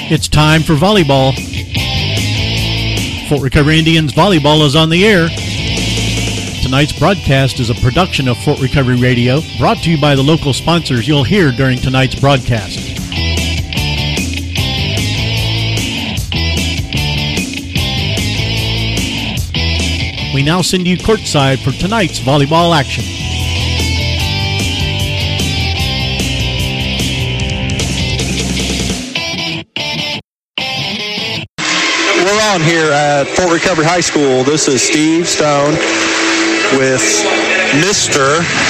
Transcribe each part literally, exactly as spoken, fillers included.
It's time for volleyball. Fort Recovery Indians volleyball is on the air. Tonight's broadcast is a production of Fort Recovery Radio, brought to you by the local sponsors you'll hear during tonight's broadcast. We now send you courtside for tonight's volleyball action. We're on here at Fort Recovery High School. This is Steve Stone with Mister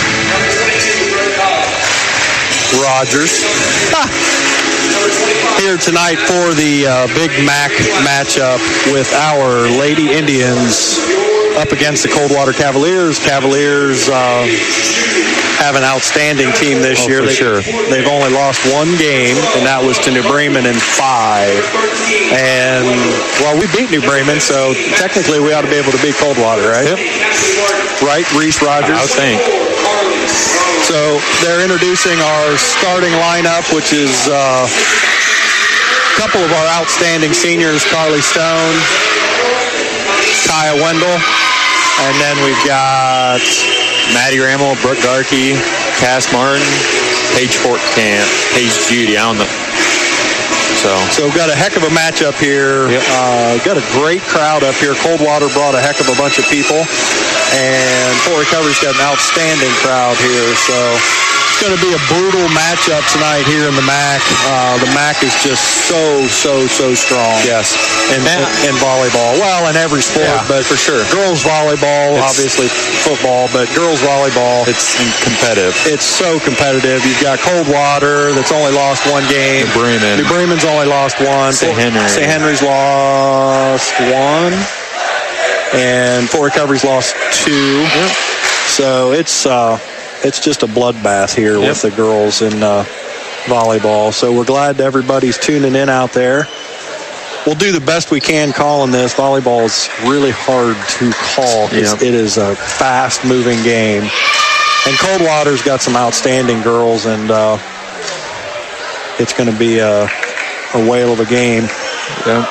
Rogers. Ah. Here tonight for the uh, Big Mac matchup with our Lady Indians up against the Coldwater Cavaliers. Cavaliers uh, have an outstanding team this oh, year. For they, sure. They've only lost one game, and that was to New Bremen in five. And, well, we beat New Bremen, so technically we ought to be able to beat Coldwater, right? Yep. Right, Reese Rogers? I would think. So they're introducing our starting lineup, which is uh, a couple of our outstanding seniors, Carly Stone, Kaya Wendell, and then we've got Maddie Rammel, Brooke Garkey, Cass Martin, Paige Fortcamp, Paige Judy. I don't know. So, so we've got a heck of a matchup here. Yep. Uh, got a great crowd up here. Coldwater brought a heck of a bunch of people, and Fort Recovery's got an outstanding crowd here. So it's going to be a brutal matchup tonight here in the M A C. Uh, the M A C is just so, so, so strong. yes. In, in, in volleyball. Well, in every sport, Yeah, but for sure. Girls volleyball, It's- obviously football, but girls volleyball, It's competitive. it's so competitive. You've got Coldwater that's only lost one game. New Bremen. New Bremen's only lost one. Saint Henry. Saint Henry's lost one. And Fort Recovery's lost two. Yep. So it's uh, it's just a bloodbath here Yep. with the girls in uh, volleyball. So we're glad everybody's tuning in out there. We'll do the best we can calling this. Volleyball is really hard to call because Yep. it is a fast-moving game. And Coldwater's got some outstanding girls, and uh, it's going to be a, a whale of a game. Yep.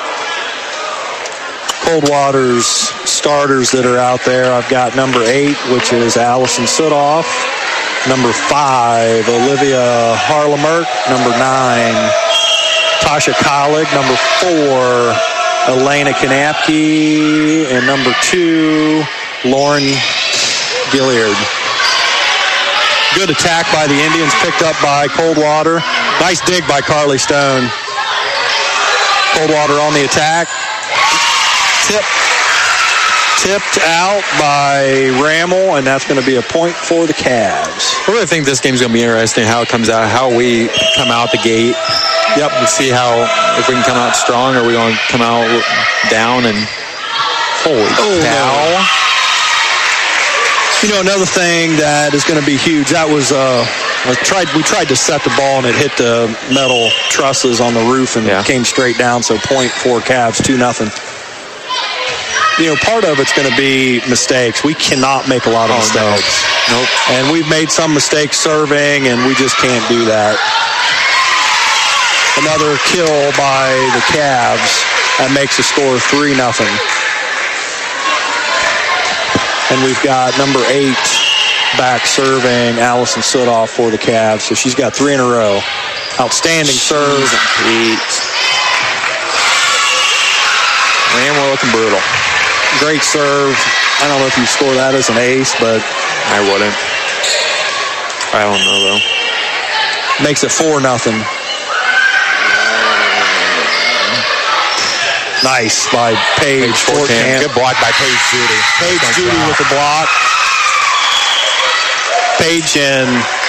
Coldwater's starters that are out there, I've got number eight, which is Allison Sudoff. Number five, Olivia Harlemerk. Number nine, Tasha Collig. Number four, Elena Kanapke. And number two, Lauren Gilliard. Good attack by the Indians, picked up by Coldwater. Nice dig by Carly Stone. Coldwater on the attack. Tip. Tipped out by Rammel, and that's going to be a point for the Cavs. I really think this game's going to be interesting, how it comes out, how we come out the gate. Yep. And see how, if we can come out strong, or are we going to come out down and, holy Oh, cow. no. You know, another thing that is going to be huge, that was, uh, I tried, we tried to set the ball, and it hit the metal trusses on the roof and Yeah. came straight down, so point for Cavs, two nothing. You know, part of it's going to be mistakes. We cannot make a lot of Oh, no. mistakes. Nope. And we've made some mistakes serving, and we just can't do that. Another kill by the Cavs. That makes the score three nothing. And we've got number eight back serving, Allison Sudoff for the Cavs. So she's got three in a row. Outstanding serve. Man, we're looking brutal. Great serve. I don't know if you score that as an ace, but I wouldn't. I don't know, though. makes it four nothing. Nice by Paige, Paige Fortcamp. Good block by Paige Judy. Paige Nice Judy block. with the block. Paige and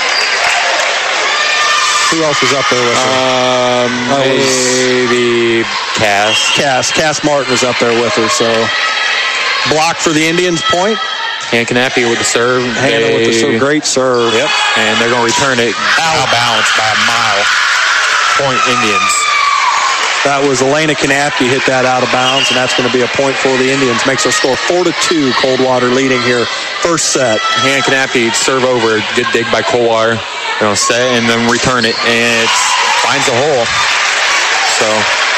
who else was up there with her? Um, That was- maybe Cass. Cass. Cass Martin was up there with her. So block for the Indians, point. Hannah Knappe with the serve. Hannah with the They- serve. Great serve. Yep. And they're going to return it out of bounds by a mile. Point Indians. That was Elena Kanapke hit that out of bounds, and that's going to be a point for the Indians. Makes our score four to two. Coldwater leading here. First set. Hannah Knappe serve over. Good dig by Coldwater. You know, set and then return it, and it finds a hole. So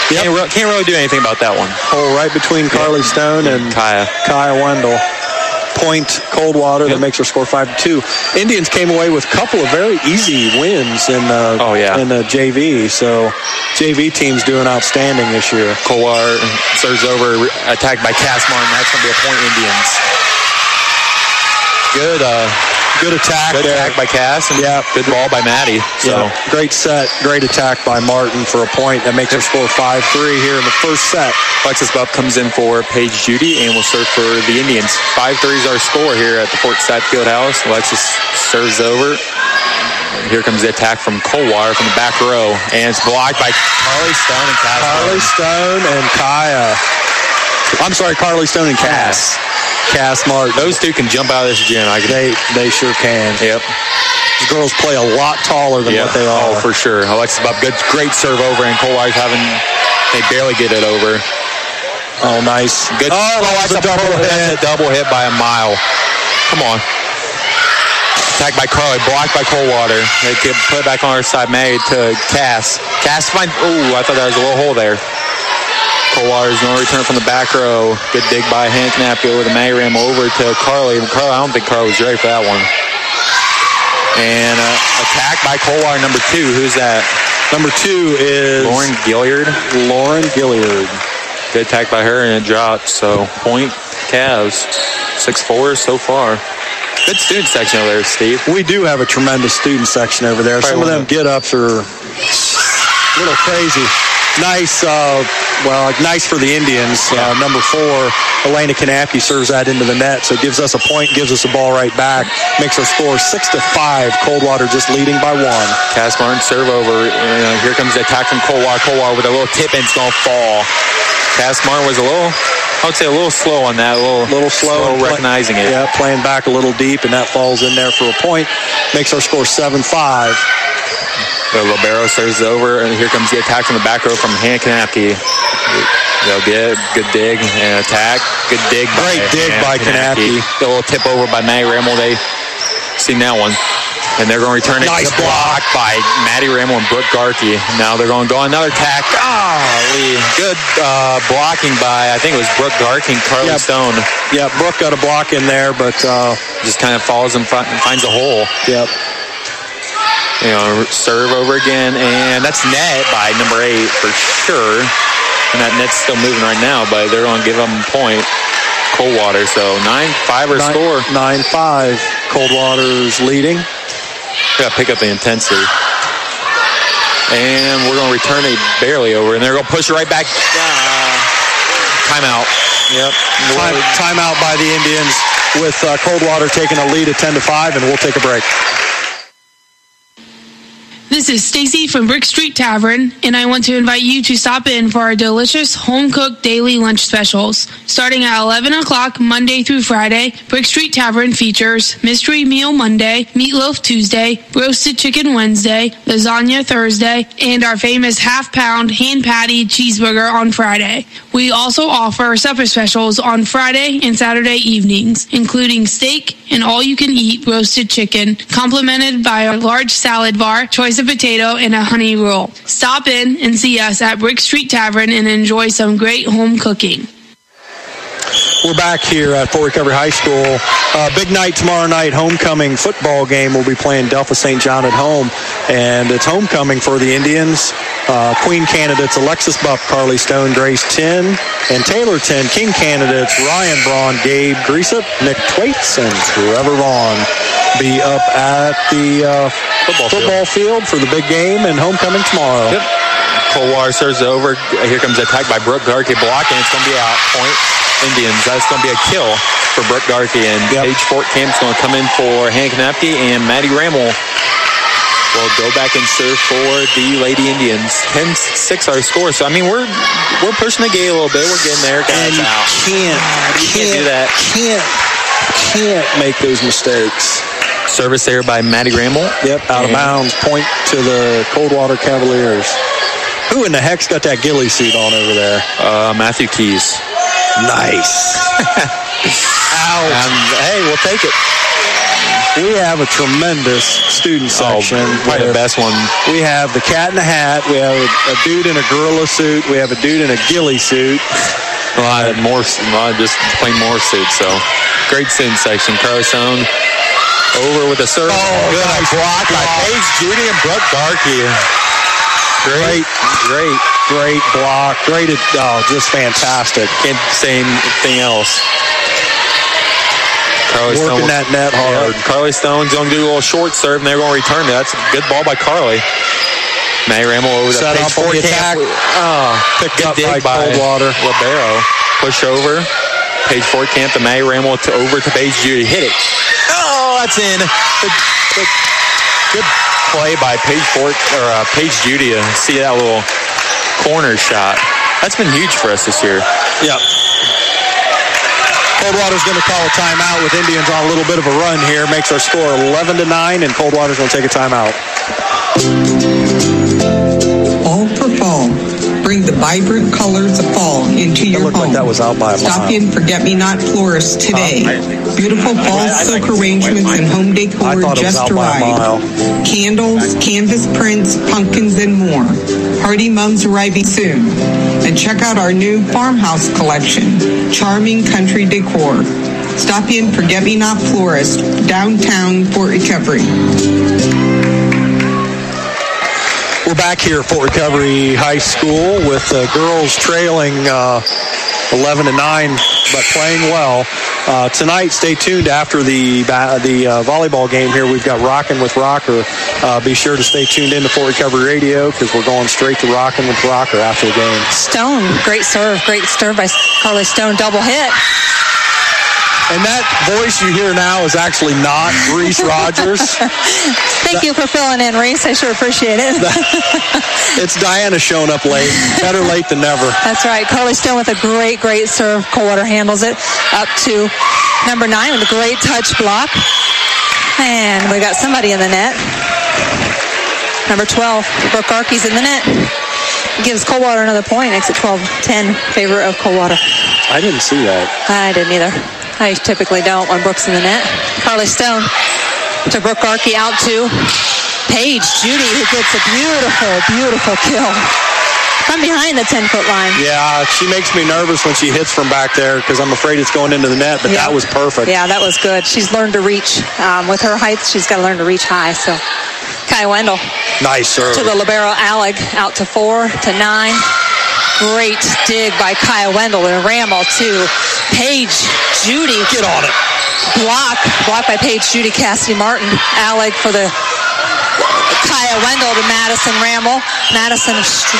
Yep. Can't, re- can't really do anything about that one. Hole right between Carly yep. Stone and Kaya. Kaya Wendell. Point Coldwater yep. that makes our score five to two. Indians came away with a couple of very easy wins in the oh, yeah. in the J V. So J V team's doing outstanding this year. Coldwater serves over, attacked by Cass Martin. That's going to be a point Indians. Good, uh, good attack. Good there. attack by Cass, and yeah. good ball by Maddie. So yeah. great set, great attack by Martin for a point that makes our score five three here in the first set. Alexis Bupp comes in for Paige Judy and will serve for the Indians. five three is our score here at the Fort Satt Fieldhouse. Alexis serves over. Here comes the attack from Coldwater from the back row, and it's blocked by Carly Stone and Cass. Carly Stone and Kaya. I'm sorry, Carly Stone and Cass. Cass Martin. Those two can jump out of this gym. I can. They they sure can. Yep. These girls play a lot taller than yep. what they are. Oh, for sure. Alexis Bupp, good, great serve over, and Coldwater's having, they barely get it over. Oh, nice. Good. Oh, that's a double hit. That's a double hit by a mile. Come on. Attacked by Carly, blocked by Coldwater. They could put it back on our side, made to Cass. Cass find. Ooh, I thought there was a little hole there. Coldwater's no return from the back row. Good dig by Hannah Knapke over the Maggie Ram over to Carly. Carly, I don't think Carly was ready for that one. And uh, attack by Coldwater number two. Who's that? Number two is Lauren Gilliard. Lauren Gilliard. Good attack by her, and it dropped. So point Cavs. six four so far. Good student section over there, Steve. We do have a tremendous student section over there. Probably some of them get-ups are a little crazy. Nice, uh, well, nice for the Indians. Yeah. Uh, number four, Elena Knapke serves that into the net, so it gives us a point, gives us a ball right back, makes our score six to five. Coldwater just leading by one. Cass Martin serve over. Uh, here comes the attack from Coldwater. Coldwater with a little tip, and it's going to fall. Cass Martin was a little, I would say, a little slow on that, a little, little slow, slow recognizing play, it. Yeah, playing back a little deep, and that falls in there for a point. Makes our score seven five. The libero serves over, and here comes the attack from the back row from Hannah Knapke. They'll get good dig and attack. Good dig by Great dig Hannah by Knapke. A little tip over by Maddie Rammel. They seen that one. And they're going to return it. Nice to block by Maddie Rammel and Brooke Garkey. Now they're going to go on another attack. Golly. Good uh, blocking by, I think it was Brooke Garkey and Carly yep. Stone. Yeah, Brooke got a block in there, but uh, just kind of falls and finds a hole. Yep. You know, serve over again, and that's net by number eight for sure. And that net's still moving right now, but they're going to give them a point. Coldwater, so nine five or score. nine five. Coldwater's leading. Got to pick up the intensity. And we're going to return it barely over, and they're going to push it right back. Uh, timeout. Yep. Time, timeout by the Indians with uh, Coldwater taking a lead at ten to five, and we'll take a break. This is Stacy from Brick Street Tavern, and I want to invite you to stop in for our delicious home-cooked daily lunch specials. Starting at eleven o'clock Monday through Friday, Brick Street Tavern features Mystery Meal Monday, Meatloaf Tuesday, Roasted Chicken Wednesday, Lasagna Thursday, and our famous half-pound hand patty cheeseburger on Friday. We also offer supper specials on Friday and Saturday evenings, including steak and all-you-can-eat roasted chicken, complemented by a large salad bar, choice of potato, and a honey roll. Stop in and see us at Brick Street Tavern and enjoy some great home cooking. We're back here at Fort Recovery High School. Uh, big night tomorrow night, homecoming football game. We'll be playing Delphos Saint John at home, and it's homecoming for the Indians. Uh, Queen candidates Alexis Bupp, Carly Stone, Grace Tin, and Taylor Tin. King candidates Ryan Braun, Gabe Greasup, Nick Twaits, and Trevor Vaughn. Be up at the uh, football, football field. field for the big game and homecoming tomorrow. Yep. Coldwater serves over. Here comes the attack by Brooke Garkey, blocking. It's going to be out. Point Indians. That's going to be a kill for Brooke Garkey. And yep. Paige Fortcamp's going to come in for Hannah Knapke, and Maddie Rammel will go back and serve for the Lady Indians. ten six our score. So, I mean, we're we're pushing the gate a little bit. We're getting there. And you out. can't, you can't, can't do that. Can't, can't make those mistakes. Service there by Maddie Rammel. Yep, out of bounds. Point to the Coldwater Cavaliers. Who in the heck's got that ghillie suit on over there? Uh, Matthew Keys. Nice. Ouch. Um, hey, we'll take it. We have a tremendous student section. Oh, probably the best one. We have the Cat in the Hat. We have a, a dude in a gorilla suit. We have a dude in a ghillie suit. Well, I had more, well, just plain more suits. So great student section. Carly Stone over with the serve. Oh, good nice block by Paige Judy and Brooke Garkey. Great, great, great block. Great, oh, just fantastic. Can't say anything else. Carly Working Stone, that net hard. Yeah, Carly Stone's going to do a little short serve, and they're going to return it. That's a good ball by Carly. May Rammel over the Set page up on four the camp. attack. Oh, Picked good up dig by by Coldwater. Libero. Push over. Page four camp to May Rammel to over to Paige Judy. Hit it. Oh, that's in. Good, good, good play by Paige Fort or uh, Paige Judy to see that little corner shot. That's been huge for us this year. Yep. Coldwater's going to call a timeout with Indians on a little bit of a run here. Makes our score eleven to nine, and Coldwater's going to take a timeout. All for fall. Bring the vibrant colors of fall into your looked home. like that was out by a Stop mile. in Forget-Me-Not Florist today. Huh? Beautiful fall silk arrangements and home decor I thought it was just out by a mile. arrived. Candles, canvas prints, pumpkins, and more. Hardy Mums arriving soon. And check out our new farmhouse collection, Charming Country Decor. Stop in Forget-Me-Not Florist, downtown Fort Recovery. We're back here at Fort Recovery High School with the girls trailing uh, eleven to nine, but playing well. Uh, tonight, stay tuned after the the uh, volleyball game here. We've got Rockin' with Rocker. Uh, be sure to stay tuned in to Fort Recovery Radio because we're going straight to Rockin' with Rocker after the game. Stone, great serve, great serve by Carly Stone, double hit. And that voice you hear now is actually not Reese Rogers. Thank that, you for filling in, Reese. I sure appreciate it. that, it's Diana showing up late. Better late than never. That's right. Carly Stone with a great, great serve. Coldwater handles it up to number nine with a great touch block. And we got somebody in the net. Number twelve, Brooke Garkey's in the net. Gives Coldwater another point. Makes it twelve ten in favor of Coldwater. I didn't see that. I didn't either. I typically don't when Brooke's in the net. Carly Stone to Brooke Garkey out to Paige Judy, who gets a beautiful, beautiful kill from behind the ten-foot line. Yeah, she makes me nervous when she hits from back there because I'm afraid it's going into the net, but yeah. that was perfect. Yeah, that was good. She's learned to reach. Um, with her height, she's got to learn to reach high. So, Kai Wendell. Nice serve. To the libero Alec, out to four, to nine. Great dig by Kaya Wendell and Rammel to Paige Judy. Get on it. Block. Block by Paige Judy. Cassidy Martin. Alec for the Kaya Wendell to Madison Rammel. Madison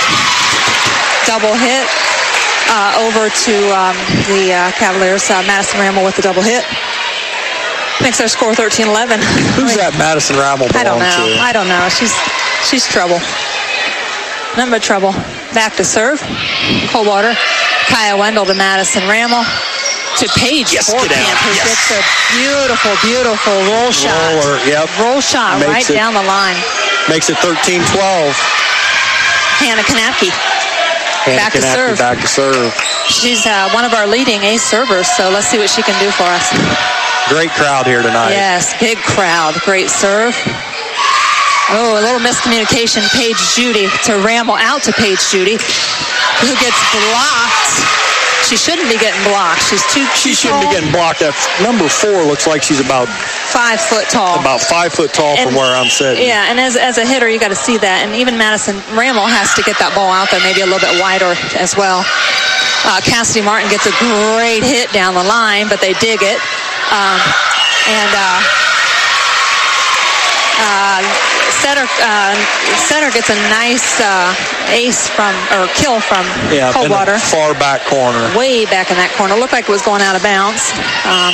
double hit uh, over to um, the uh, Cavaliers. Uh, Madison Rammel with the double hit. Makes our score thirteen eleven. Who's that Madison Rammel belong I don't know. to? I don't know. She's she's trouble. Nothing but trouble. Back to serve. Coldwater. Kaya Wendell to Madison Rammel. To Paige yes, Forkamp, who yes. gets a beautiful, beautiful roll shot. Roller, yep. Roll shot Makes right it, down the line. Makes it thirteen twelve. Hannah Kanapke. Hannah Back to Kanapke serve. Back to serve. She's uh, one of our leading ace servers, so let's see what she can do for us. Great crowd here tonight. Yes, big crowd. Great serve. Oh, a little miscommunication. Paige Judy to Rammel, out to Paige Judy, who gets blocked. She shouldn't be getting blocked. She's too She too shouldn't tall. be getting blocked. That number four looks like she's about Five foot tall. about five foot tall And- from where I'm sitting. Yeah, and as, as a hitter, you got to see that. And even Madison Rammel has to get that ball out there, maybe a little bit wider as well. Uh, Cassidy Martin gets a great hit down the line, but they dig it. Um, and uh, uh, Setter, uh, Setter gets a nice uh, ace from, or kill from Yeah, in Coldwater. the far back corner. Way back in that corner. Looked like it was going out of bounds. Um,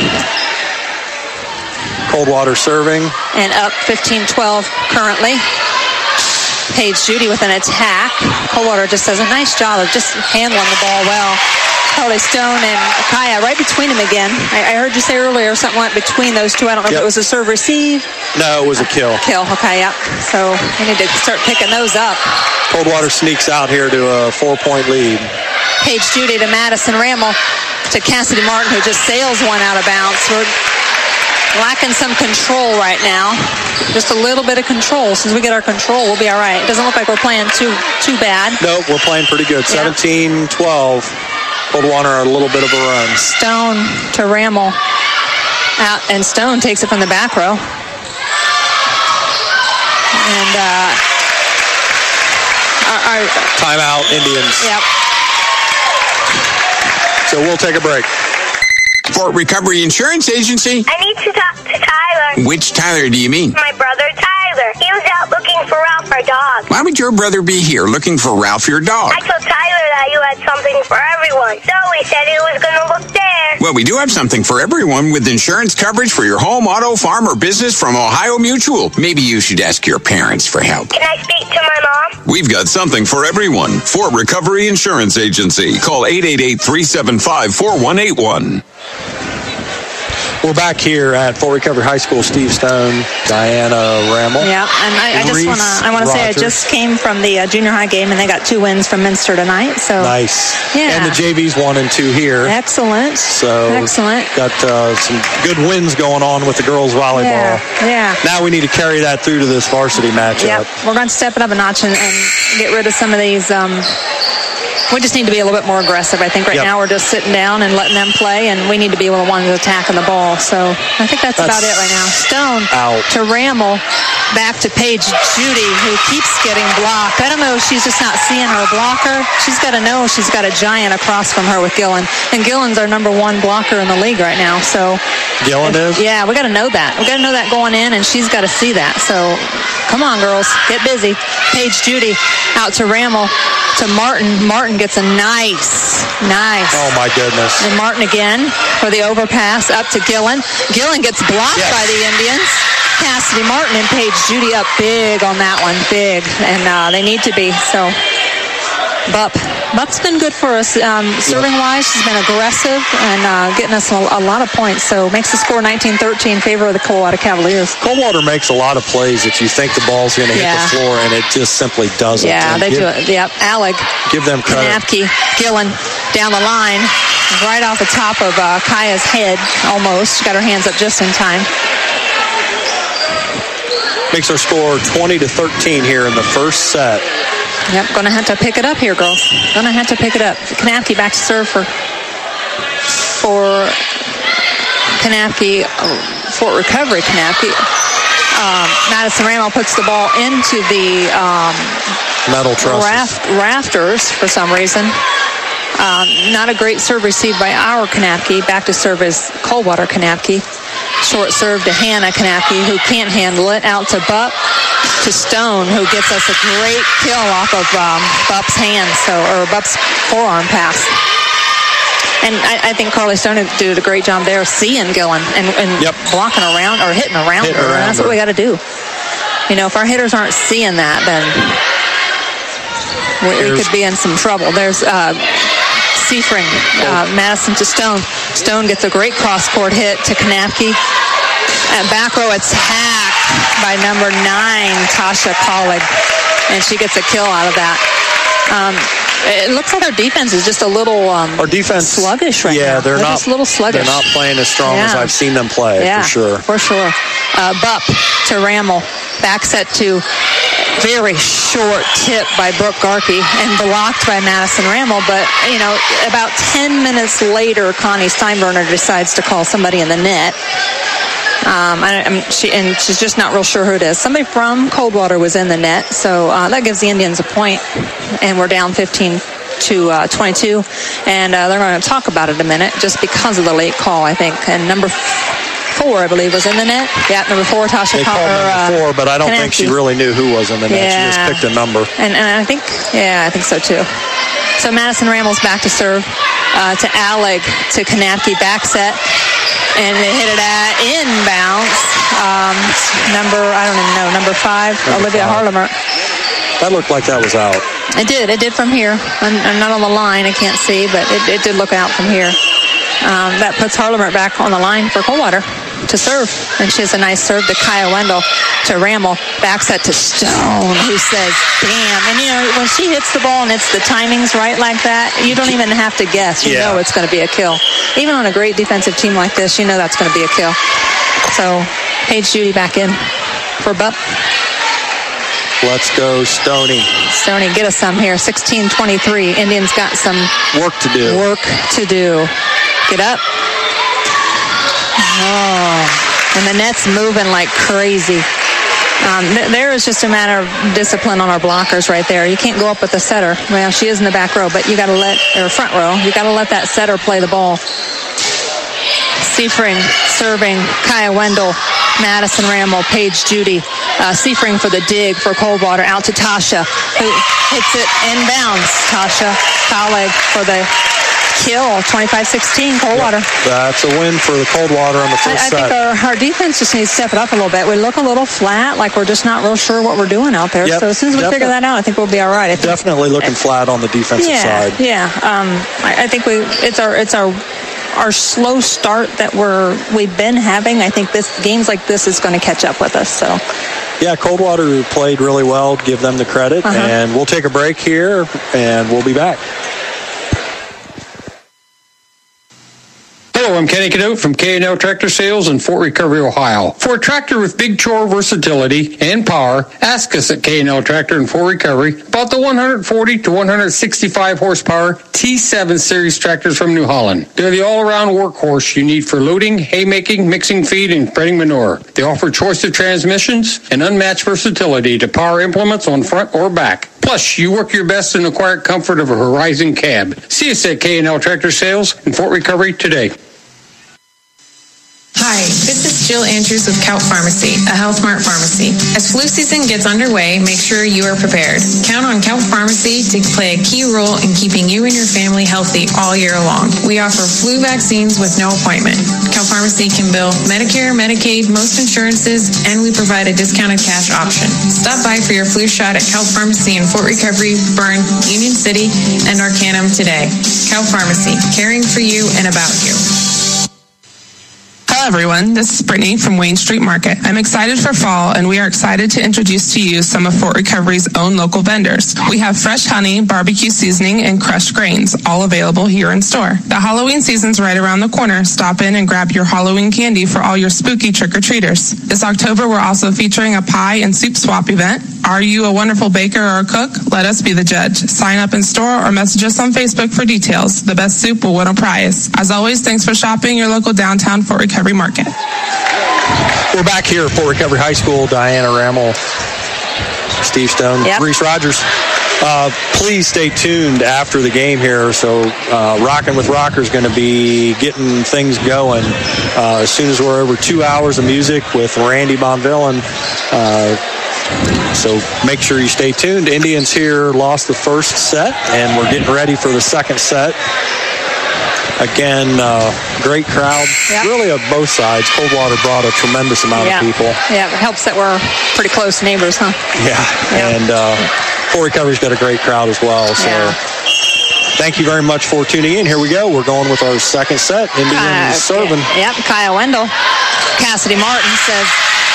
Coldwater serving. and up fifteen twelve currently. Paige Judy with an attack. Coldwater just does a nice job of just handling the ball well. Carly Stone and Kaya right between them again. I, I heard you say earlier something went between those two. I don't know Yep. if it was a serve receive. No, it was a kill. Kill, okay, yeah. So we need to start picking those up. Coldwater sneaks out here to a four-point lead. Paige Judy to Madison Rammel to Cassidy Martin, who just sails one out of bounds. We're lacking some control right now. Just a little bit of control. As soon as we get our control, we'll be all right. It doesn't look like we're playing too too bad. Nope, we're playing pretty good. Yeah. seventeen twelve. Coldwater a little bit of a run. Stone to Rammel. Out, and Stone takes it from the back row. And uh, our, our timeout, Indians. Yep. So we'll take a break. Fort Recovery Insurance Agency. I need to talk to Tyler. Which Tyler do you mean? My brother Tyler. He was out looking for Ralph, our dog. Why would your brother be here looking for Ralph, your dog? I told Tyler that you had something for everyone. So he said he was going to look there. Well, we do have something for everyone with insurance coverage for your home, auto, farm, or business from Ohio Mutual. Maybe you should ask your parents for help. Can I speak to my mom? We've got something for everyone. Fort Recovery Insurance Agency. Call eight eight eight, three seven five, four one eight one. We're back here at Fort Recovery High School. Steve Stone, Diana Rammel. Yeah, and I, I just want to I want to say I just came from the uh, junior high game, and they got two wins from Minster tonight. So nice. Yeah. And the J V's one and two here. Excellent. So excellent. Got uh, some good wins going on with the girls volleyball. Yeah. yeah. Now we need to carry that through to this varsity matchup. Yep. We're going to step it up a notch and, and get rid of some of these. Um, we just need to be a little bit more aggressive. I think right yep. now we're just sitting down and letting them play, and we need to be able to want to attack on the ball. So I think that's, that's about it right now. Stone out. to Rammel, back to Paige Judy, who keeps getting blocked. I don't know if she's just not seeing her blocker. She's got to know she's got a giant across from her with Gillen. And Gillen's our number one blocker in the league right now. So Gillen is? Yeah, we got to know that. We got to know that going in, and she's got to see that. So come on, girls. Get busy. Paige Judy out to Rammel. To Martin. Martin gets a nice, nice. Oh, my goodness. And Martin again for the overpass up to Gillen. Gillen gets blocked yes. by the Indians. Cassidy Martin and Paige Judy up big on that one. Big. And uh, they need to be. So, Bupp. Bupp's been good for us. Um, Serving-wise, she's been aggressive and uh, getting us a, a lot of points. So, makes the score nineteen thirteen in favor of the Coldwater Cavaliers. Coldwater makes a lot of plays that you think the ball's going to yeah. hit the floor, and it just simply doesn't. Yeah, and they give, do it. Yep. Alec. Give them credit. Kanapke, Gillen down the line, right off the top of uh, Kaya's head, almost. She got her hands up just in time. Makes our score twenty to thirteen here in the first set. Yep, gonna have to pick it up here, girls. Gonna have to pick it up. Kanapke back to serve for for Kanapke, oh, Fort Recovery Kanapke. Um, Madison Rammel puts the ball into the um, metal trusses. Raft, rafters for some reason. Um, not a great serve received by our Kanapke. Back to serve is Coldwater Kanapke. Short serve to Hannah Kanapke, who can't handle it. Out to Bupp, to Stone, who gets us a great kill off of um, Bupp's hand, so or Bupp's forearm pass. And I, I think Carly Stone did a great job there seeing Gillen and, and yep. blocking around or hitting around hitting her. Around and that's her. what we got to do. You know, if our hitters aren't seeing that, then we, we could be in some trouble. There's uh, Seafring, uh, Madison to Stone. Stone gets a great cross-court hit to Kanapke. At back row, it's hacked by number nine, Tasha Collig. And she gets a kill out of that. Um, it looks like our defense is just a little um, our defense, sluggish right yeah, now. they're, they're not, just a little sluggish. They're not playing as strong yeah. as I've seen them play, yeah, for sure. For sure. Uh, Bupp to Rammel. Back set to very short tip by Brooke Garkey and blocked by Madison Rammel. But, you know, about ten minutes later, Connie Steinbrenner decides to call somebody in the net. Um, I, I'm, she, and she's just not real sure who it is. Somebody from Coldwater was in the net, so uh, that gives the Indians a point, and we're down fifteen to twenty-two, and uh, they're going to talk about it in a minute just because of the late call, I think. And number four, I believe, was in the net. Yeah, number four, Tasha They called Collier, number four, uh, but I don't think she really knew who was in the net. Yeah. She just picked a number. And, and I think, yeah, I think so too. So Madison Rammel's back to serve uh, to Alec to Kanapke, back set. And they hit it at inbounds. Um, number, I don't even know, number five, number Olivia five. Harlemer. That looked like that was out. It did. It did from here. I'm, I'm not on the line. I can't see, but it, it did look out from here. Um, that puts Harlemer back on the line for Coldwater to serve. And she has a nice serve to Kaya Wendell to Rammel. Back set to Stone, who says, damn. And, you know, when she hits the ball and it's the timings right like that, you don't even have to guess. You yeah. know it's going to be a kill. Even on a great defensive team like this, you know that's going to be a kill. So Paige Judy back in for Buck. Let's go, Stoney. Stoney, get us some here. sixteen twenty-three. Indians got some work to do. Work to do. Get up. Oh, and the net's moving like crazy. Um, th- there is just a matter of discipline on our blockers right there. You can't go up with the setter. Well, she is in the back row, but you got to let, or front row, you got to let that setter play the ball. Seifring serving, Kaya Wendell, Madison Rammel, Paige Judy. Uh, Seifring for the dig for Coldwater, out to Tasha, who hits it inbounds. Tasha, foul leg for the kill, twenty-five sixteen, Coldwater. Yep, that's a win for the Coldwater on the first I, I set. think our, our defense just needs to step it up a little bit. We look a little flat, like we're just not real sure what we're doing out there. Yep, so as soon as we definitely. figure that out, I think we'll be all right. I think, definitely looking I, flat on the defensive yeah, side. Yeah, um, I, I think we it's our it's our our slow start that we're we've been having. I think this games like this is going to catch up with us. So. Yeah, Coldwater played really well. Give them the credit. Uh-huh. And we'll take a break here, and we'll be back. Hello, I'm Kenny Cadote from K and L Tractor Sales in Fort Recovery, Ohio. For a tractor with big chore versatility and power, ask us at K and L Tractor in Fort Recovery about the one forty to one sixty-five horsepower T seven series tractors from New Holland. They're the all-around workhorse you need for loading, haymaking, mixing feed, and spreading manure. They offer choice of transmissions and unmatched versatility to power implements on front or back. Plus, you work your best in the quiet comfort of a Horizon cab. See us at K and L Tractor Sales in Fort Recovery today. Hi, this is Jill Andrews with Count Pharmacy, a Health Mart pharmacy. As flu season gets underway, make sure you are prepared. Count on Count Pharmacy to play a key role in keeping you and your family healthy all year long. We offer flu vaccines with no appointment. Count Pharmacy can bill Medicare, Medicaid, most insurances, and we provide a discounted cash option. Stop by for your flu shot at Count Pharmacy in Fort Recovery, Bern, Union City, and Arcanum today. Count Pharmacy, caring for you and about you. Hello everyone, this is Brittany from Wayne Street Market. I'm excited for fall and we are excited to introduce to you some of Fort Recovery's own local vendors. We have fresh honey, barbecue seasoning, and crushed grains, all available here in store. The Halloween season's right around the corner. Stop in and grab your Halloween candy for all your spooky trick-or-treaters. This October we're also featuring a pie and soup swap event. Are you a wonderful baker or a cook? Let us be the judge. Sign up in store or message us on Facebook for details. The best soup will win a prize. As always, thanks for shopping your local downtown Fort Recovery Market. We're back here at Fort Recovery High School. Diana Rammel, Steve Stone, yep. Reese Rogers. Uh, please stay tuned after the game here. So uh, Rockin' with Rocker is going to be getting things going uh, as soon as we're over two hours of music with Randy Bonvillain. Uh, so make sure you stay tuned. Indians here lost the first set, and we're getting ready for the second set. Again, uh, great crowd, yep. really of both sides. Coldwater brought a tremendous amount yeah. of people. Yeah, it helps that we're pretty close neighbors, huh? Yeah, yeah. and uh, Fort Recovery's got a great crowd as well. So yeah. thank you very much for tuning in. Here we go. We're going with our second set. Indians uh, serving. Yep, Kaya Wendell. Cassidy Martin says,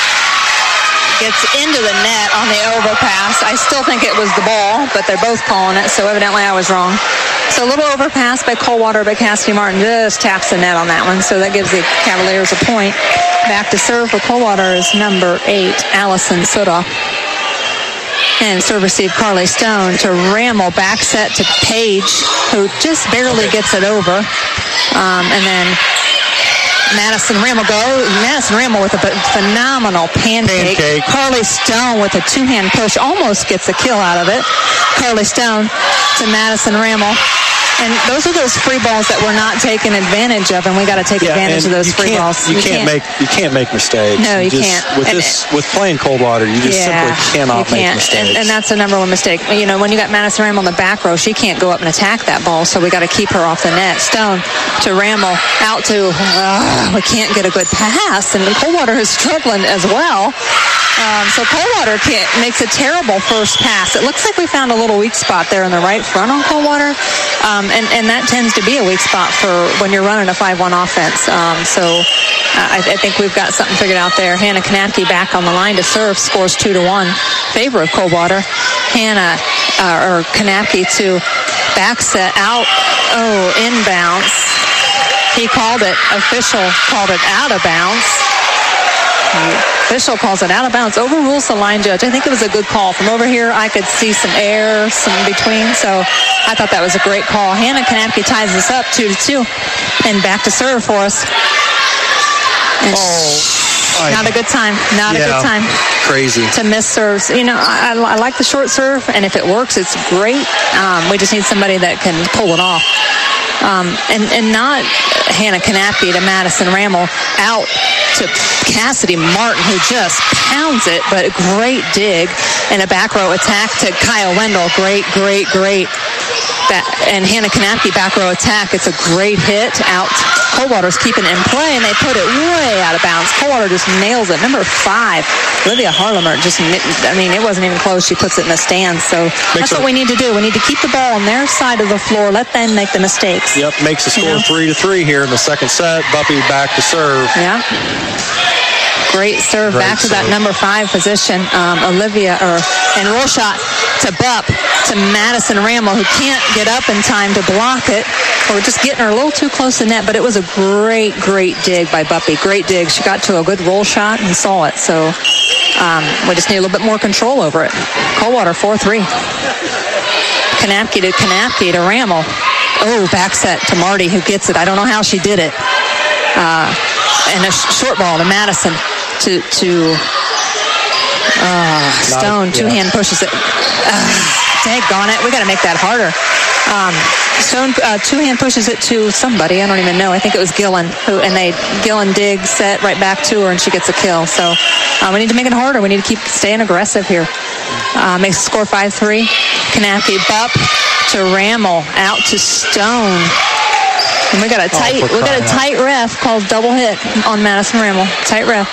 gets into the net on the overpass. I still think it was the ball, but they're both calling it, so evidently I was wrong. So a little overpass by Coldwater, but Cassidy Martin just taps the net on that one, so that gives the Cavaliers a point. Back to serve for Coldwater is number eight, Allison Sudoff. And serve receive Carly Stone to Rammel, back set to Paige, who just barely gets it over. Um, and then Madison Rammel go. Madison Rammel with a phenomenal pancake. pancake. Carly Stone with a two-hand push almost gets a kill out of it. Carly Stone to Madison Rammel. And those are those free balls that we're not taking advantage of, and we got to take yeah, advantage of those free balls. You, you can't, can't make you can't make mistakes. No, you, you just, can't. With and this, with playing Coldwater, you just yeah, simply cannot you can't. make mistakes. And, and that's the number one mistake. You know, when you got Madison Rammel on the back row, she can't go up and attack that ball, so we got to keep her off the net. Stone to Rammel, out to uh, we can't get a good pass, and Coldwater is struggling as well. Um, so Coldwater can't, makes a terrible first pass. It looks like we found a little weak spot there in the right front on Coldwater, um, and, and that tends to be a weak spot for when you're running a five one offense. Um, so uh, I, I think we've got something figured out there. Hannah Kanapke back on the line to serve, scores two to one, favor of Coldwater. Hannah uh, or Kanapke to back set out. Oh, inbounds. He called it. Official called it out of bounds. Official calls it out of bounds. Overrules the line judge. I think it was a good call. From over here, I could see some air, some between. So I thought that was a great call. Hannah Kanapke ties this up two to two. And back to serve for us. And oh, not a good time. Not yeah, a good time. Crazy. To miss serves. You know, I, I like the short serve, and if it works, it's great. Um, we just need somebody that can pull it off. Um, and, and not Hannah Kanapke to Madison Rammel, out to Cassidy Martin, who just pounds it, but a great dig and a back row attack to Kaya Wendell. Great, great, great. That, and Hannah Kanapke back row attack. It's a great hit out. Coldwater's keeping it in play, and they put it way out of bounds. Coldwater just nails it. Number five, Olivia Harlemer, just, I mean, it wasn't even close. She puts it in the stands. So Makes that's what we need to do. We need to keep the ball on their side of the floor. Let them make the mistakes. Yep, makes the score Yeah. three to three here in the second set. Buppy back to serve. Yeah. Great serve Great back to that serve. number five position. Um, Olivia, or and roll shot to Bupp, to Madison Rammel, who can't get up in time to block it. We're just getting her a little too close to net, but it was a great, great dig by Buppy. Great dig. She got to a good roll shot and saw it. So um, we just need a little bit more control over it. Coldwater four three. Kanapke to Kanapke to Rammel. Oh, back set to Marty, who gets it. I don't know how she did it. Uh, and a sh- short ball to Madison to to uh, Stone. Not, Two yeah. hand pushes it. Uh, daggone it. We got to make that harder. Um, Stone uh, two hand pushes it to somebody. I don't even know. I think it was Gillen. Who and they Gillen dig set right back to her, and she gets a kill. So uh, we need to make it harder. We need to keep staying aggressive here. Uh, makes the score five three. Kanapke Bupp to Rammel, out to Stone. And we got a tight, Oh, for we got a crying tight ref called double hit on Madison Rammel. Tight ref.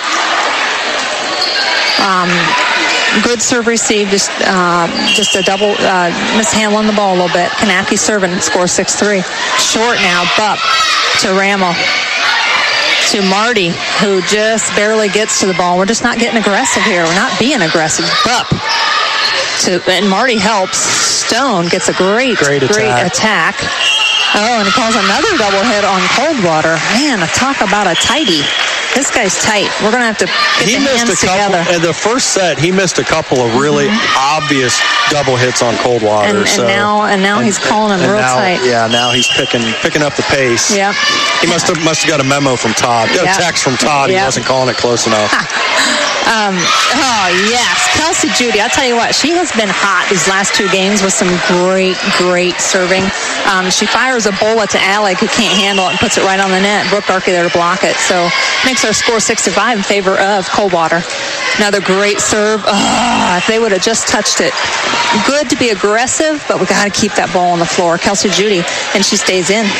Um, good serve receive, just uh, just a double uh, mishandling the ball a little bit. Kanapke serving, score six three. Short now, Bupp to Rammel. To Marty, who just barely gets to the ball. We're just not getting aggressive here. We're not being aggressive. Bupp to, and Marty helps. Stone gets a great, Great great attack. attack. Oh, and he calls another double hit on Coldwater. Man, talk about a tighty. This guy's tight. We're going to have to get He the missed hands a couple together. in the first set. He missed a couple of really obvious double hits on Coldwater. And, and so, now, and now he's calling him and real now, tight. Yeah, now he's picking picking up the pace. Yep. He must have must have got a memo from Todd. Got Yep. a text from Todd. He Yep. wasn't calling it close enough. Um, oh, yes. Kelsey Judy, I'll tell you what, she has been hot these last two games with some great, great serving. Um, she fires a bola to Alec, who can't handle it, and puts it right on the net. Brooke Darkey there to block it. So makes our score six to five in favor of Coldwater. Another great serve. Oh, if they would have just touched it. Good to be aggressive, but we got to keep that ball on the floor. Kelsey Judy, and she stays in.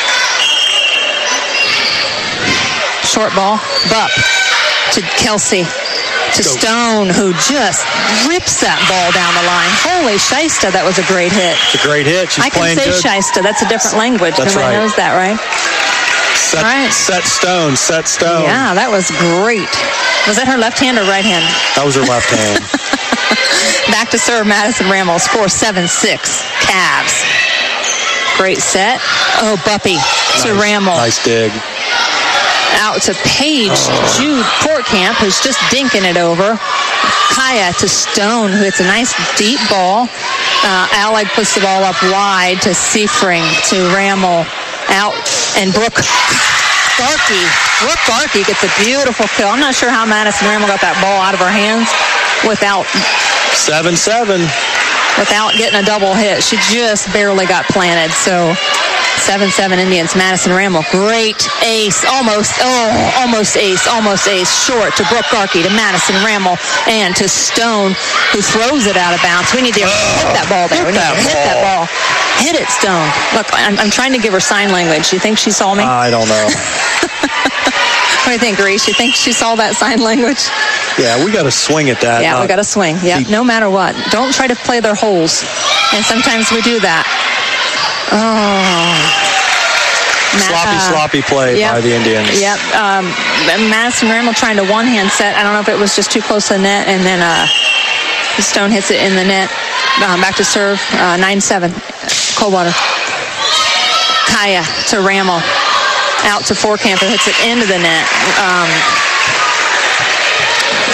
Short ball, Bupp to Kelsey. To Stone, who just rips that ball down the line. Holy Shiesta, that was a great hit. It's a great hit. She's I can playing say good. Shiesta. That's a different language. That's Everybody right. knows that, right? Set, All right. set Stone. Set Stone. Yeah, that was great. Was that her left hand or right hand? That was her left hand. Back to serve Madison Rammel. Score seven six. Cavs. Great set. Oh, Buppy to Nice- Rammel. Nice dig. Out to Paige Jude Portcamp, who's just dinking it over. Kaya to Stone, who hits a nice deep ball. Uh, Alec puts the ball up wide to Seafring, to Rammel. Out, and Brooke Darkey. Brooke Darkey gets a beautiful kill. I'm not sure how Madison Rammel got that ball out of her hands without seven seven. without getting a double hit. She just barely got planted. So seven seven Indians. Madison Rammel. Great ace. Almost, oh, almost ace. Almost ace. Short to Brooke Darkey, to Madison Rammel, and to Stone, who throws it out of bounds. We need to hit that ball there. We need to hit that ball. Hit it, Stone. Look, I'm, I'm trying to give her sign language. You think she saw me? I don't know. What do you think, Reese? You think she saw that sign language? Yeah, we got to swing at that. Yeah, not we got to swing. Yeah, no matter what. Don't try to play their holes. And sometimes we do that. Oh. Sloppy, uh, sloppy play yep, by the Indians. Yep. Um, Madison Rammel trying to one-hand set. I don't know if it was just too close to the net, and then uh, Stone hits it in the net. Uh, back to serve, uh, nine seven. Coldwater. Kaya to Rammel. Out to Fourcamp, who hits it into the net. Um,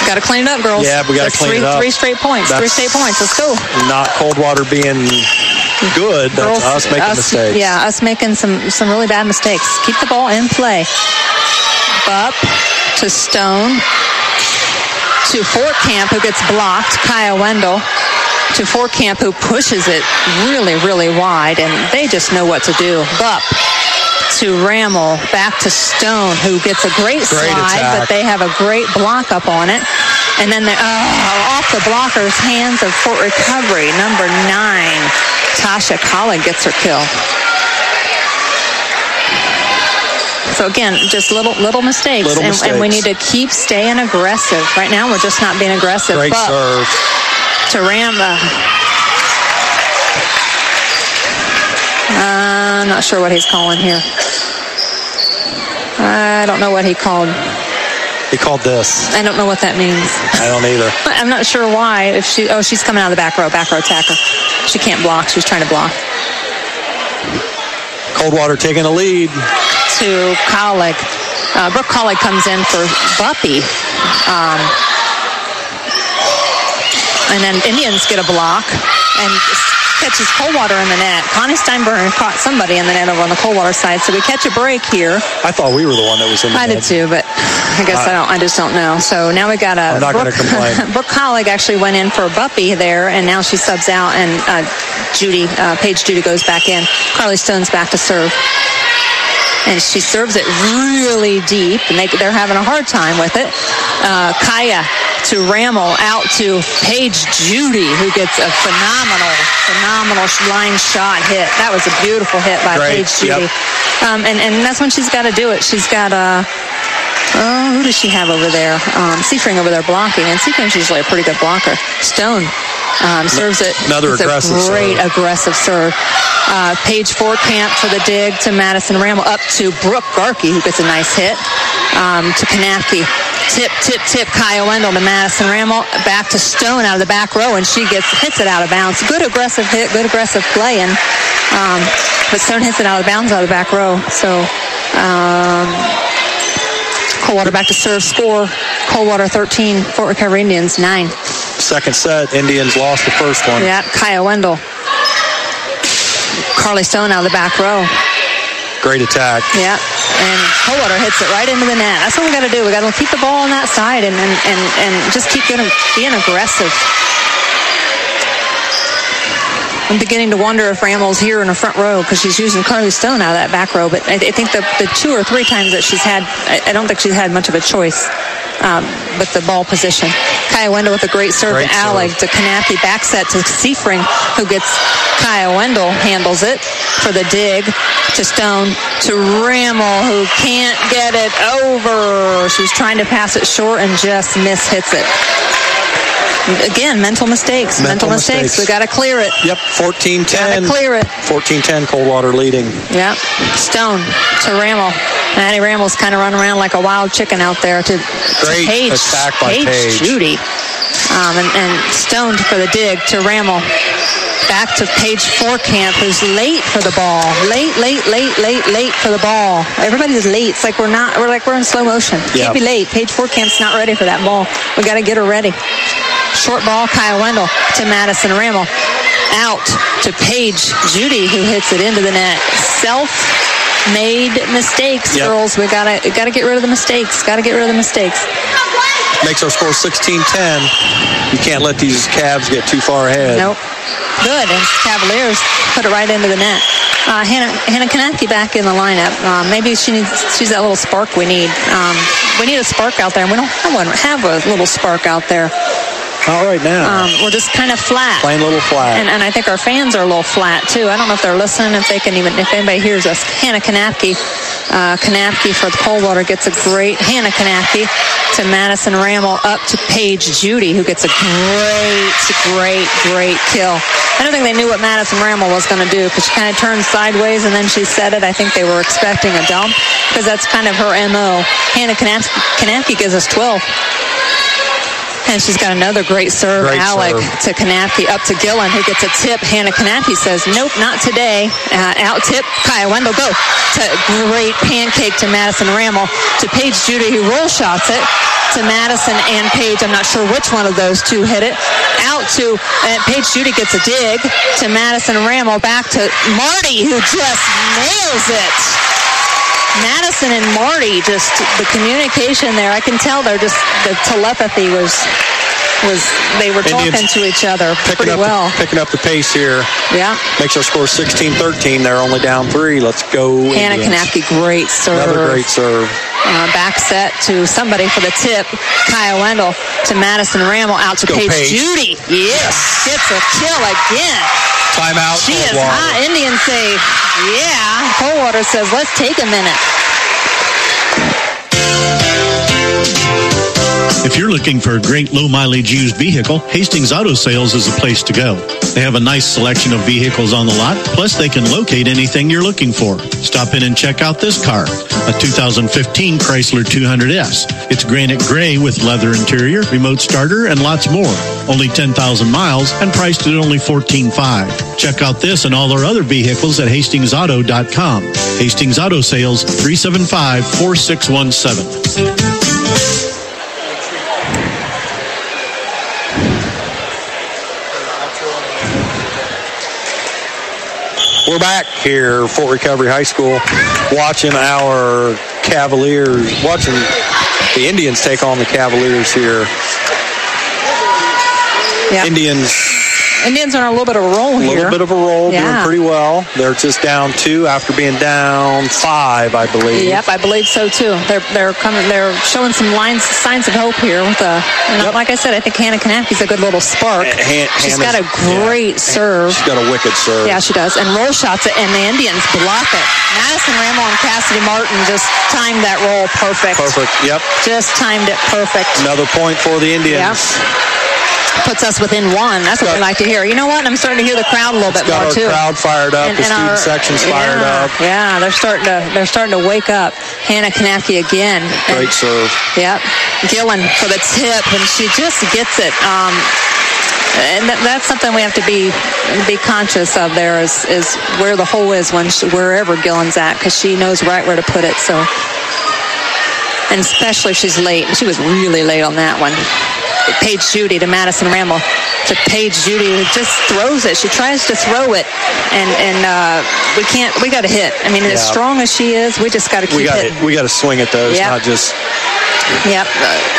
Got to clean it up, girls. Yeah, we got to clean three, it up. Three straight points. That's three straight points. Let's go. Not Coldwater being good. That's Girls, us making us, mistakes. Yeah, us making some, some really bad mistakes. Keep the ball in play. Up to Stone. To Fort Camp, who gets blocked. Kaya Wendell. To Fort Camp, who pushes it really, really wide, and they just know what to do. Bupp to Rammel, back to Stone, who gets a great, great slide, attack. but they have a great block up on it. And then they, oh, off the blocker's hands of Fort Recovery, number nine, Tasha Collig gets her kill. So again, just little little mistakes, Little and, mistakes. and we need to keep staying aggressive. Right now, we're just not being aggressive. Great Bupp serve. to Ramba. Uh, I'm not sure what he's calling here. I don't know what he called. He called this. I don't know what that means. I don't either. I'm not sure why. If she, oh, she's coming out of the back row, back row attacker. She can't block. She's trying to block. Coldwater taking a lead. To Collig. Uh, Brooke Collig comes in for Buppy. Um, and then Indians get a block and catches Coldwater in the net. Connie Steinberger caught somebody in the net over on the Coldwater side, so we catch a break here. I thought we were the one that was in the I net. did too, but I guess I don't. I just don't know. So now we got a. I'm not going to complain. Brooke Collig actually went in for Buppy there, and now she subs out, and uh, Judy, uh, Paige Judy goes back in. Carly Stone's back to serve. And she serves it really deep, and they, they're having a hard time with it. Uh, Kaya to Rammel, out to Paige Judy, who gets a phenomenal, phenomenal line shot hit. That was a beautiful hit by Great. Paige Judy. Yep. Um, and, and that's when she's got to do it. She's got a... Oh, who does she have over there? Um, Seafring over there blocking, and Seafring's usually a pretty good blocker. Stone um, serves it. Another it's aggressive a great serve. aggressive serve. Uh, Paige Fortcamp for the dig to Madison Rammel, up to Brooke Garkey, who gets a nice hit. Um, to Kanapke. Tip, tip, tip, Kaya Wendell to Madison Rammel, back to Stone out of the back row, and she gets hits it out of bounds. Good aggressive hit, good aggressive playing. Um, but Stone hits it out of bounds out of the back row. So, um, Coldwater back to serve score. Coldwater thirteen, Fort Recovery Indians nine. Second set, Indians lost the first one. Yeah, Kaya Wendell. Carly Stone out of the back row. Great attack. Yeah, and Coldwater hits it right into the net. That's what we got to do. We got to keep the ball on that side and and, and, and just keep getting, being aggressive. I'm beginning to wonder if Rammel's here in the front row because she's using Carly Stone out of that back row. But I, I think the, the two or three times that she's had, I, I don't think she's had much of a choice um, with the ball position. Kaya Wendell with a great serve Great to Alec, to Kanapke, back set to Seafring, who gets Kaya Wendell, handles it for the dig to Stone, to Rammel, who can't get it over. She was trying to pass it short and just miss-hits it. Again, mental mistakes. Mental, mental mistakes. mistakes. We got to clear it. Yep, fourteen ten. Got to clear it. fourteen ten, Coldwater leading. Yep. Stone to Rammel. Maddie Rammel's kind of running around like a wild chicken out there to, Great to Paige, attack by Paige, Paige. Judy. Um, and, and Stone for the dig to Rammel. Back to Paige Fortcamp, who's late for the ball. Late, late, late, late, late for the ball. Everybody's late. It's like we're not. We're like we're in slow motion. Yep. Can't be late. Paige Fortcamp's not ready for that ball. We got to get her ready. Short ball, Kaya Wendell to Madison Rammel. Out to Paige Judy, who hits it into the net. Self-made mistakes, yep. girls. We gotta gotta get rid of the mistakes. Gotta get rid of the mistakes. Makes our score sixteen ten. You can't let these Cavs get too far ahead. Nope. Good. And Cavaliers put it right into the net. Uh, Hannah Hannah Kanapke back in the lineup. Uh, maybe she needs. She's that little spark we need. Um, we need a spark out there. We don't have one. Have a little spark out there. Not right now. Um, we're just kind of flat. Plain little flat. And, and I think our fans are a little flat, too. I don't know if they're listening, if they can even, if anybody hears us. Hannah Kanapke. Uh, Kanapke for the Coldwater gets a great, Hannah Kanapke to Madison Rammel, up to Paige Judy, who gets a great, great, great kill. I don't think they knew what Madison Rammel was going to do because she kind of turned sideways and then she said it. I think they were expecting a dump because that's kind of her M O. Hannah Kanapke, Kanapke gives us twelve. And she's got another great serve, Great Alec, serve. to Kanapke, up to Gillen, who gets a tip. Hannah Kanapke says, nope, not today. Uh, out tip, Kaya Wendell, go. To great pancake to Madison Rammel. To Paige Judy, who roll shots it. To Madison and Paige. I'm not sure which one of those two hit it. Out to uh, Paige Judy gets a dig. To Madison Rammel. Back to Marty, who just nails it. Madison and Marty, just the communication there. I can tell they're just, the telepathy was, was they were talking Indians to each other picking pretty up well. The, picking up the pace here. Yeah. Makes our score sixteen thirteen. They're only down three. Let's go. Hannah Indians. Kanapke, great serve. Another great serve. Uh, back set to somebody for the tip. Kaya Wendell to Madison Rammel, out to Let's go, Paige Paige. Judy. Yes. Gets a kill again. Timeout. She is Coldwater. hot. Indians say, yeah. Coldwater says, let's take a minute. If you're looking for a great low-mileage used vehicle, Hastings Auto Sales is the place to go. They have a nice selection of vehicles on the lot, plus they can locate anything you're looking for. Stop in and check out this car, a two thousand fifteen Chrysler two hundred S. It's granite gray with leather interior, remote starter, and lots more. Only ten thousand miles and priced at only fourteen thousand five hundred dollars. Check out this and all our other vehicles at hastings auto dot com. Hastings Auto Sales, three seven five, four six one seven. We're back here, Fort Recovery High School, watching our Cavaliers, watching the Indians take on the Cavaliers here. Yep. Indians. Indians are on a little bit of a roll A here. little bit of a roll, Yeah. doing pretty well. They're just down two after being down five, I believe. Yep, I believe so too. They're they're coming. They're showing some lines, signs of hope here. With a, and Yep. like I said, I think Hannah Kanapke's a good little spark. Han- She's Hannah's- got a great yeah. serve. She's got a wicked serve. Yeah, she does. And roll shots it, and the Indians block it. Madison Rammel and Cassidy Martin just timed that roll perfect. Perfect. Yep. Just timed it perfect. Another point for the Indians. Yep. Puts us within one. That's what we like to hear. You know what? I'm starting to hear the crowd a little bit Got more our too. crowd fired up. And- the and student our- section's fired yeah, up. Yeah, they're starting to they're starting to wake up. Hannah Kanapke again. Great And- serve. Yep. Gillen for the tip, and she just gets it. Um, and that, that's something we have to be be conscious of. There is is where the hole is when she, wherever Gillen's at, because she knows right where to put it. So, and especially if she's late. She was really late on that one. Paige Judy to Madison Rammel to Paige Judy, who just throws it. She tries to throw it, and and uh, we can't. We got to hit. I mean, as Yeah. strong as she is, we just got to keep We got hitting. we got to swing at those, Yep. not just. Yep.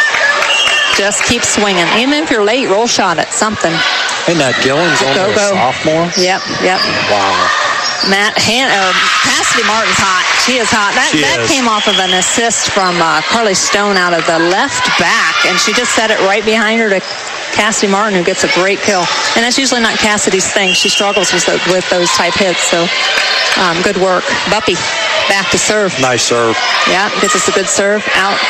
Just keep swinging. Even if you're late, roll shot at something. And that Gillen's only Go, a go. sophomore. Yep, yep. Wow. Matt Han- uh, Cassidy Martin's hot. She is hot. That She that is. came off of an assist from uh, Carly Stone out of the left back, and she just set it right behind her to Cassidy Martin, who gets a great kill. And that's usually not Cassidy's thing. She struggles with the, with those type hits. So um, good work, Buppy. Back to serve. Nice serve. Yeah, gets us a good serve out.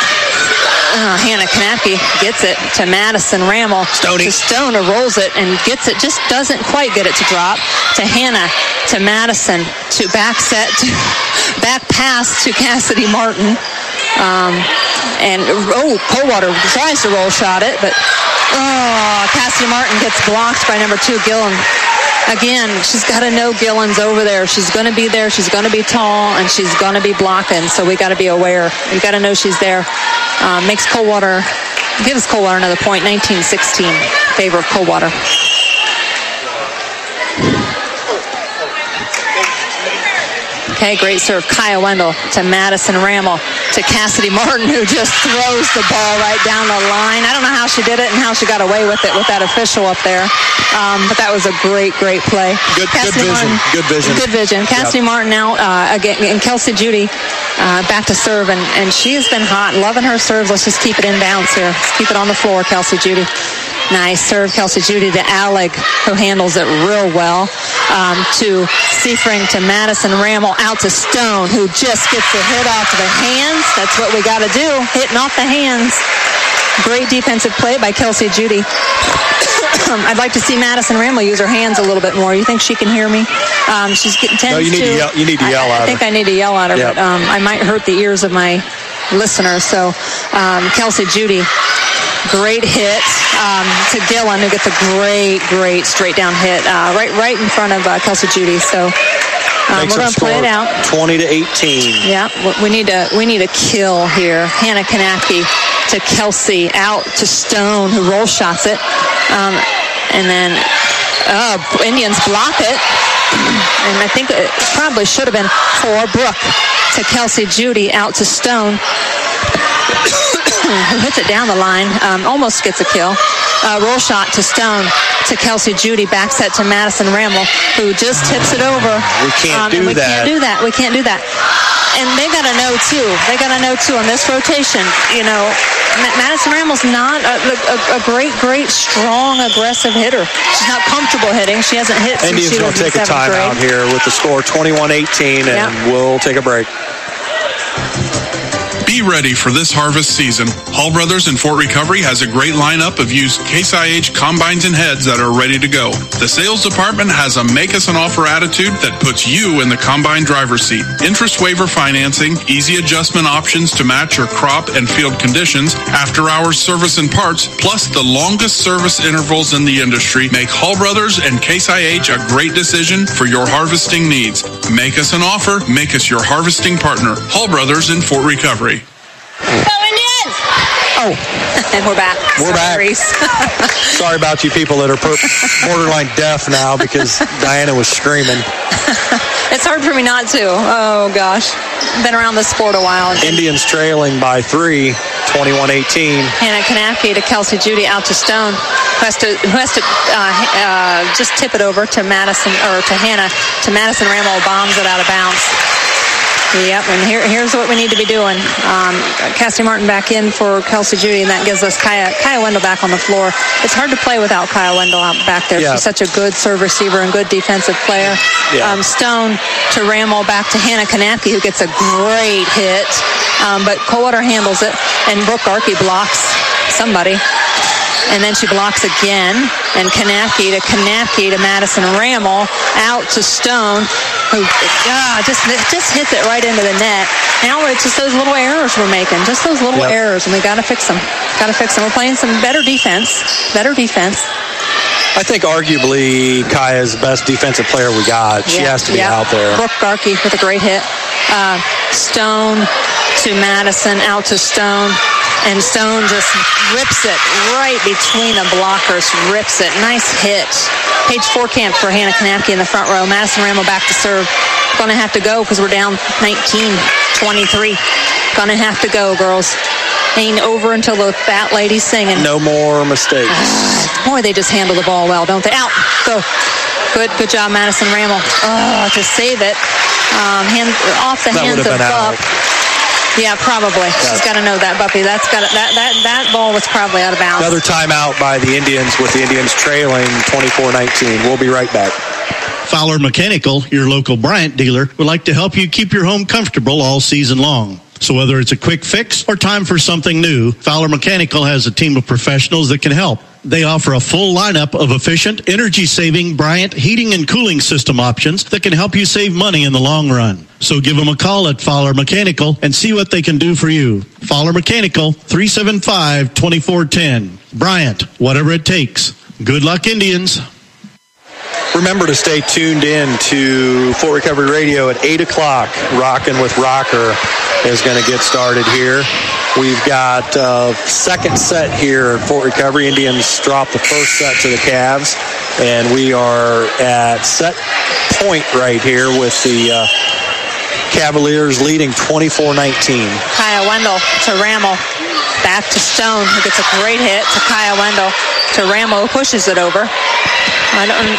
Uh, Hannah Kanapke gets it to Madison Rammel. Stoney. To Stoner rolls it and gets it. Just doesn't quite get it to drop. To Hannah. To Madison. To back set. To back pass to Cassidy Martin. Um, and, oh, Coldwater tries to roll shot it, but, oh, Cassidy Martin gets blocked by number two, Gillen. Again, she's got to know Gillen's over there. She's going to be there. She's going to be tall, and she's going to be blocking. So we got to be aware. We got to know she's there. Uh, makes Coldwater, gives Coldwater another point. nineteen sixteen, favor of Coldwater. Okay, great serve. Kaya Wendell to Madison Rammel to Cassidy Martin, who just throws the ball right down the line. I don't know how she did it and how she got away with it with that official up there. Um, but that was a great, great play. Good, good vision. Martin, good vision. Good vision. Cassidy Yep. Martin out uh, again, and Kelsey Judy uh, back to serve, and, and she has been hot. Loving her serves. Let's just keep it inbounds here. Let's keep it on the floor, Kelsey Judy. Nice serve, Kelsey Judy to Alec, who handles it real well. Um, to Seafring to Madison Rammel, out to Stone, who just gets the hit off the hands. That's what we got to do, hitting off the hands. Great defensive play by Kelsey Judy. I'd like to see Madison Rammel use her hands a little bit more. You think she can hear me? Um, she's getting tends No, you need to yell- you need to yell I, at I think her. I need to yell at her, Yep. but um, I might hurt the ears of my listeners. So um, Kelsey Judy Great hit um, to Gillen, who gets a great, great straight down hit uh, right, right in front of uh, Kelsey Judy. So um, we're going to play it out. Twenty to eighteen. Yeah, we need to we need a kill here. Hannah Kanapke to Kelsey, out to Stone, who roll shots it, um, and then uh, Indians block it. And I think it probably should have been for Brooke to Kelsey Judy, out to Stone, who hits it down the line, um, almost gets a kill. Uh, roll shot to Stone to Kelsey Judy, back set to Madison Ramel, who just tips it over. We can't um, do and we that. can't do that. We can't do that. And they got to know, too. They got to know, too, on this rotation, you know, Ma- Madison Ramel's not a, a, a great, great, strong, aggressive hitter. She's not comfortable hitting. She hasn't hit since Indians she was will take in a timeout here with the score twenty-one eighteen, and yeah. we'll take a break. Be ready for this harvest season. Hall Brothers in Fort Recovery has a great lineup of used Case I H combines and heads that are ready to go. The sales department has a make us an offer attitude that puts you in the combine driver's seat. Interest waiver financing, easy adjustment options to match your crop and field conditions, after hours service and parts, plus the longest service intervals in the industry make Hall Brothers and Case I H a great decision for your harvesting needs. Make us an offer, make us your harvesting partner. Hall Brothers in Fort Recovery. Go Indians! Oh, and we're back. We're Sorry, back. Sorry about you people that are per- borderline deaf now because Diana was screaming. It's hard for me not to. Oh, gosh. Been around this sport a while. Indians trailing by three, twenty-one eighteen. Hannah Kanapke to Kelsey Judy, out to Stone, who has to, who has to uh, uh, just tip it over to Madison, or to Hannah, to Madison Ramel, bombs it out of bounds. Yep, and here, here's what we need to be doing. Um, Cassie Martin back in for Kelsey Judy, and that gives us Kaya, Kaya Wendell back on the floor. It's hard to play without Kaya Wendell out back there. Yeah. She's such a good serve receiver and good defensive player. Yeah. Um, Stone to Ramel, back to Hannah Kanapke, who gets a great hit. Um, but Coldwater handles it, and Brooke Garkey blocks somebody. And then she blocks again, and Kanapke to Kanapke to Madison Ramel, out to Stone, who ah, just just hits it right into the net. Now it's just those little errors we're making, just those little Yep. errors, and we got to fix them. Got to fix them. We're playing some better defense, better defense. I think arguably Kaya is the best defensive player we got. She Yeah, has to be yeah. out there. Brooke Garkey with a great hit. Uh, Stone to Madison, out to Stone. And Stone just rips it right between the blockers, rips it. Nice hit. Page four camp for Hannah Kanapke in the front row. Madison Ramel back to serve. Going to have to go because we're down nineteen twenty-three. Going to have to go, girls. Ain't over until the fat lady's singing. No more mistakes. Boy, they just handle the ball well, don't they? Out. Go. Good, good job, Madison Ramel. Oh, to save it. Um, hand, off the That hands would of have been Buck. out. Yeah, probably. She's got to know that, Buffy. That's got that that that ball was probably out of bounds. Another timeout by the Indians, with the Indians trailing twenty-four nineteen. We'll be right back. Fowler Mechanical, your local Bryant dealer, would like to help you keep your home comfortable all season long. So whether it's a quick fix or time for something new, Fowler Mechanical has a team of professionals that can help. They offer a full lineup of efficient, energy-saving Bryant heating and cooling system options that can help you save money in the long run. So give them a call at Fowler Mechanical and see what they can do for you. Fowler Mechanical, three seven five, two four one zero. Bryant, whatever it takes. Good luck, Indians. Remember to stay tuned in to Fort Recovery Radio at eight o'clock. Rockin' with Rocker is going to get started here. We've got a second set here at Fort Recovery. Indians dropped the first set to the Cavs, and we are at set point right here with the uh, Cavaliers leading twenty-four nineteen. Kaya Wendell to Ramel. Back to Stone, who gets a great hit to Kaya Wendell. To Ramel, who pushes it over. I don't...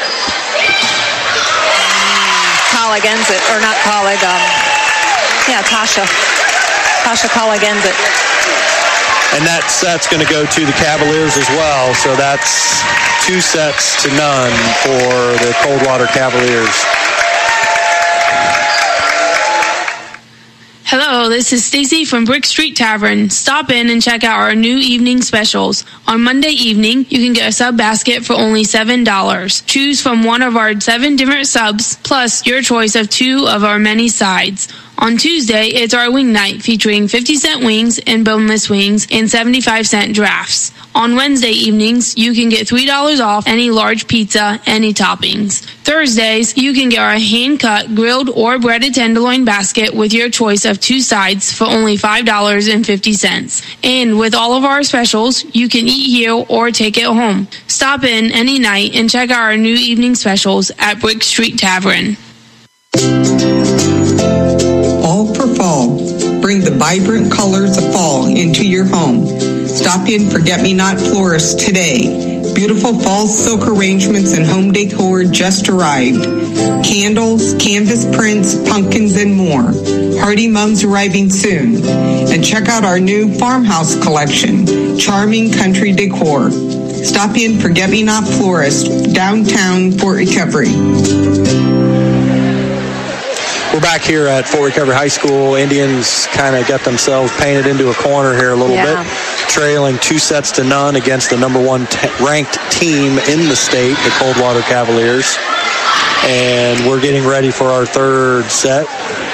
Colleague ends it, or not colleague, um, yeah, Tasha. Tasha Colleague ends it. And that set's going to go to the Cavaliers as well, so that's two sets to none for the Coldwater Cavaliers. Hello, this is Stacy from Brick Street Tavern. Stop in and check out our new evening specials. On Monday evening, you can get a sub basket for only seven dollars. Choose from one of our seven different subs, plus your choice of two of our many sides. On Tuesday, it's our wing night featuring fifty cent wings and boneless wings and seventy-five cent drafts. On Wednesday evenings, you can get three dollars off any large pizza, any toppings. Thursdays, you can get our hand-cut, grilled, or breaded tenderloin basket with your choice of two sides for only five dollars and fifty cents. And with all of our specials, you can eat here or take it home. Stop in any night and check out our new evening specials at Brick Street Tavern. All for fall. Bring the vibrant colors of fall into your home. Stop in Forget-Me-Not Florist today. Beautiful fall silk arrangements and home decor just arrived. Candles, canvas prints, pumpkins, and more. Hardy Mums arriving soon. And check out our new farmhouse collection, Charming Country Decor. Stop in Forget-Me-Not Florist, downtown Fort Recovery. We're back here at Fort Recovery High School. Indians kind of got themselves painted into a corner here a little Yeah. bit, trailing two sets to none against the number one t- ranked team in the state, the Coldwater Cavaliers. And we're getting ready for our third set.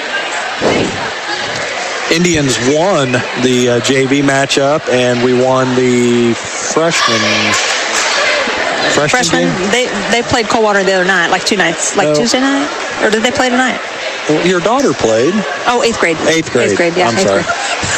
Indians won the uh, J V matchup, and we won the freshman. Freshman, Freshman, game? they they played Coldwater the other night, like two nights, like No. Tuesday night, or did they play tonight? Well, your daughter played. Oh, eighth grade. Eighth grade. Eighth grade, yeah. I'm eighth sorry. grade.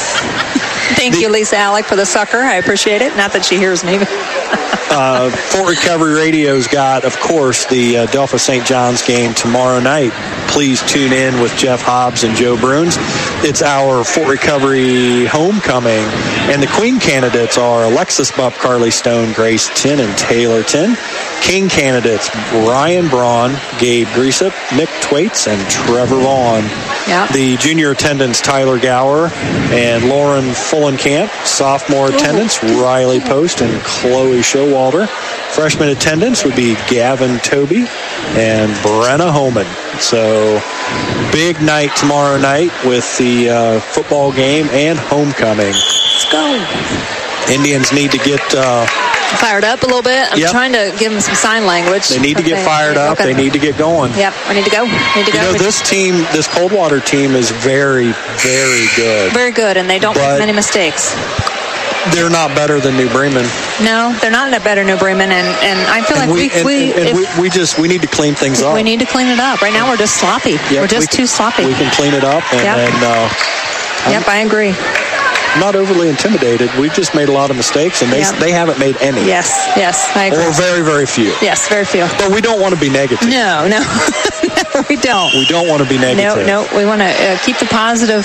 Thank you, Lisa Alec, for the sucker. I appreciate it. Not that she hears me. uh, Fort Recovery Radio's got, of course, the uh, Delphi Saint John's game tomorrow night. Please tune in with Jeff Hobbs and Joe Bruns. It's our Fort Recovery homecoming, and the Queen candidates are Alexis Bupp, Carly Stone, Grace Tin, and Taylor Tin. King candidates Ryan Braun, Gabe Greasup, Nick Twaits, and Trevor Vaughn. Yeah. The junior attendants Tyler Gower and Lauren Fullenkamp. Sophomore attendants Riley Post and Chloe Showalter. Freshman attendants would be Gavin Toby and Brenna Homan. So big night tomorrow night with the uh, football game and homecoming. Let's go. Indians need to get uh, fired up a little bit. I'm Yep. trying to give them some sign language. They need to get Okay. fired up. Okay. They need to get going. Yep, I need to go. Need to You go. know, this team, this Coldwater team is very, very good. Very good, and they don't But- make many mistakes. They're not better than New Bremen. No, they're not a better New Bremen, and, and I feel And like we and, we, and if, we we just we need to clean things up. we need to clean it up. Right now, we're just sloppy. Yep, we're just we can- too sloppy. We can clean it up, and, Yep. and uh, Yep, I agree. I'm not overly intimidated. We've just made a lot of mistakes, and they Yep. they haven't made any. Yes, yes, I agree. Or very, very few. Yes, very few. But we don't want to be negative. No, no, no, we don't. We don't want to be No, negative. no, we want to uh, keep the positive.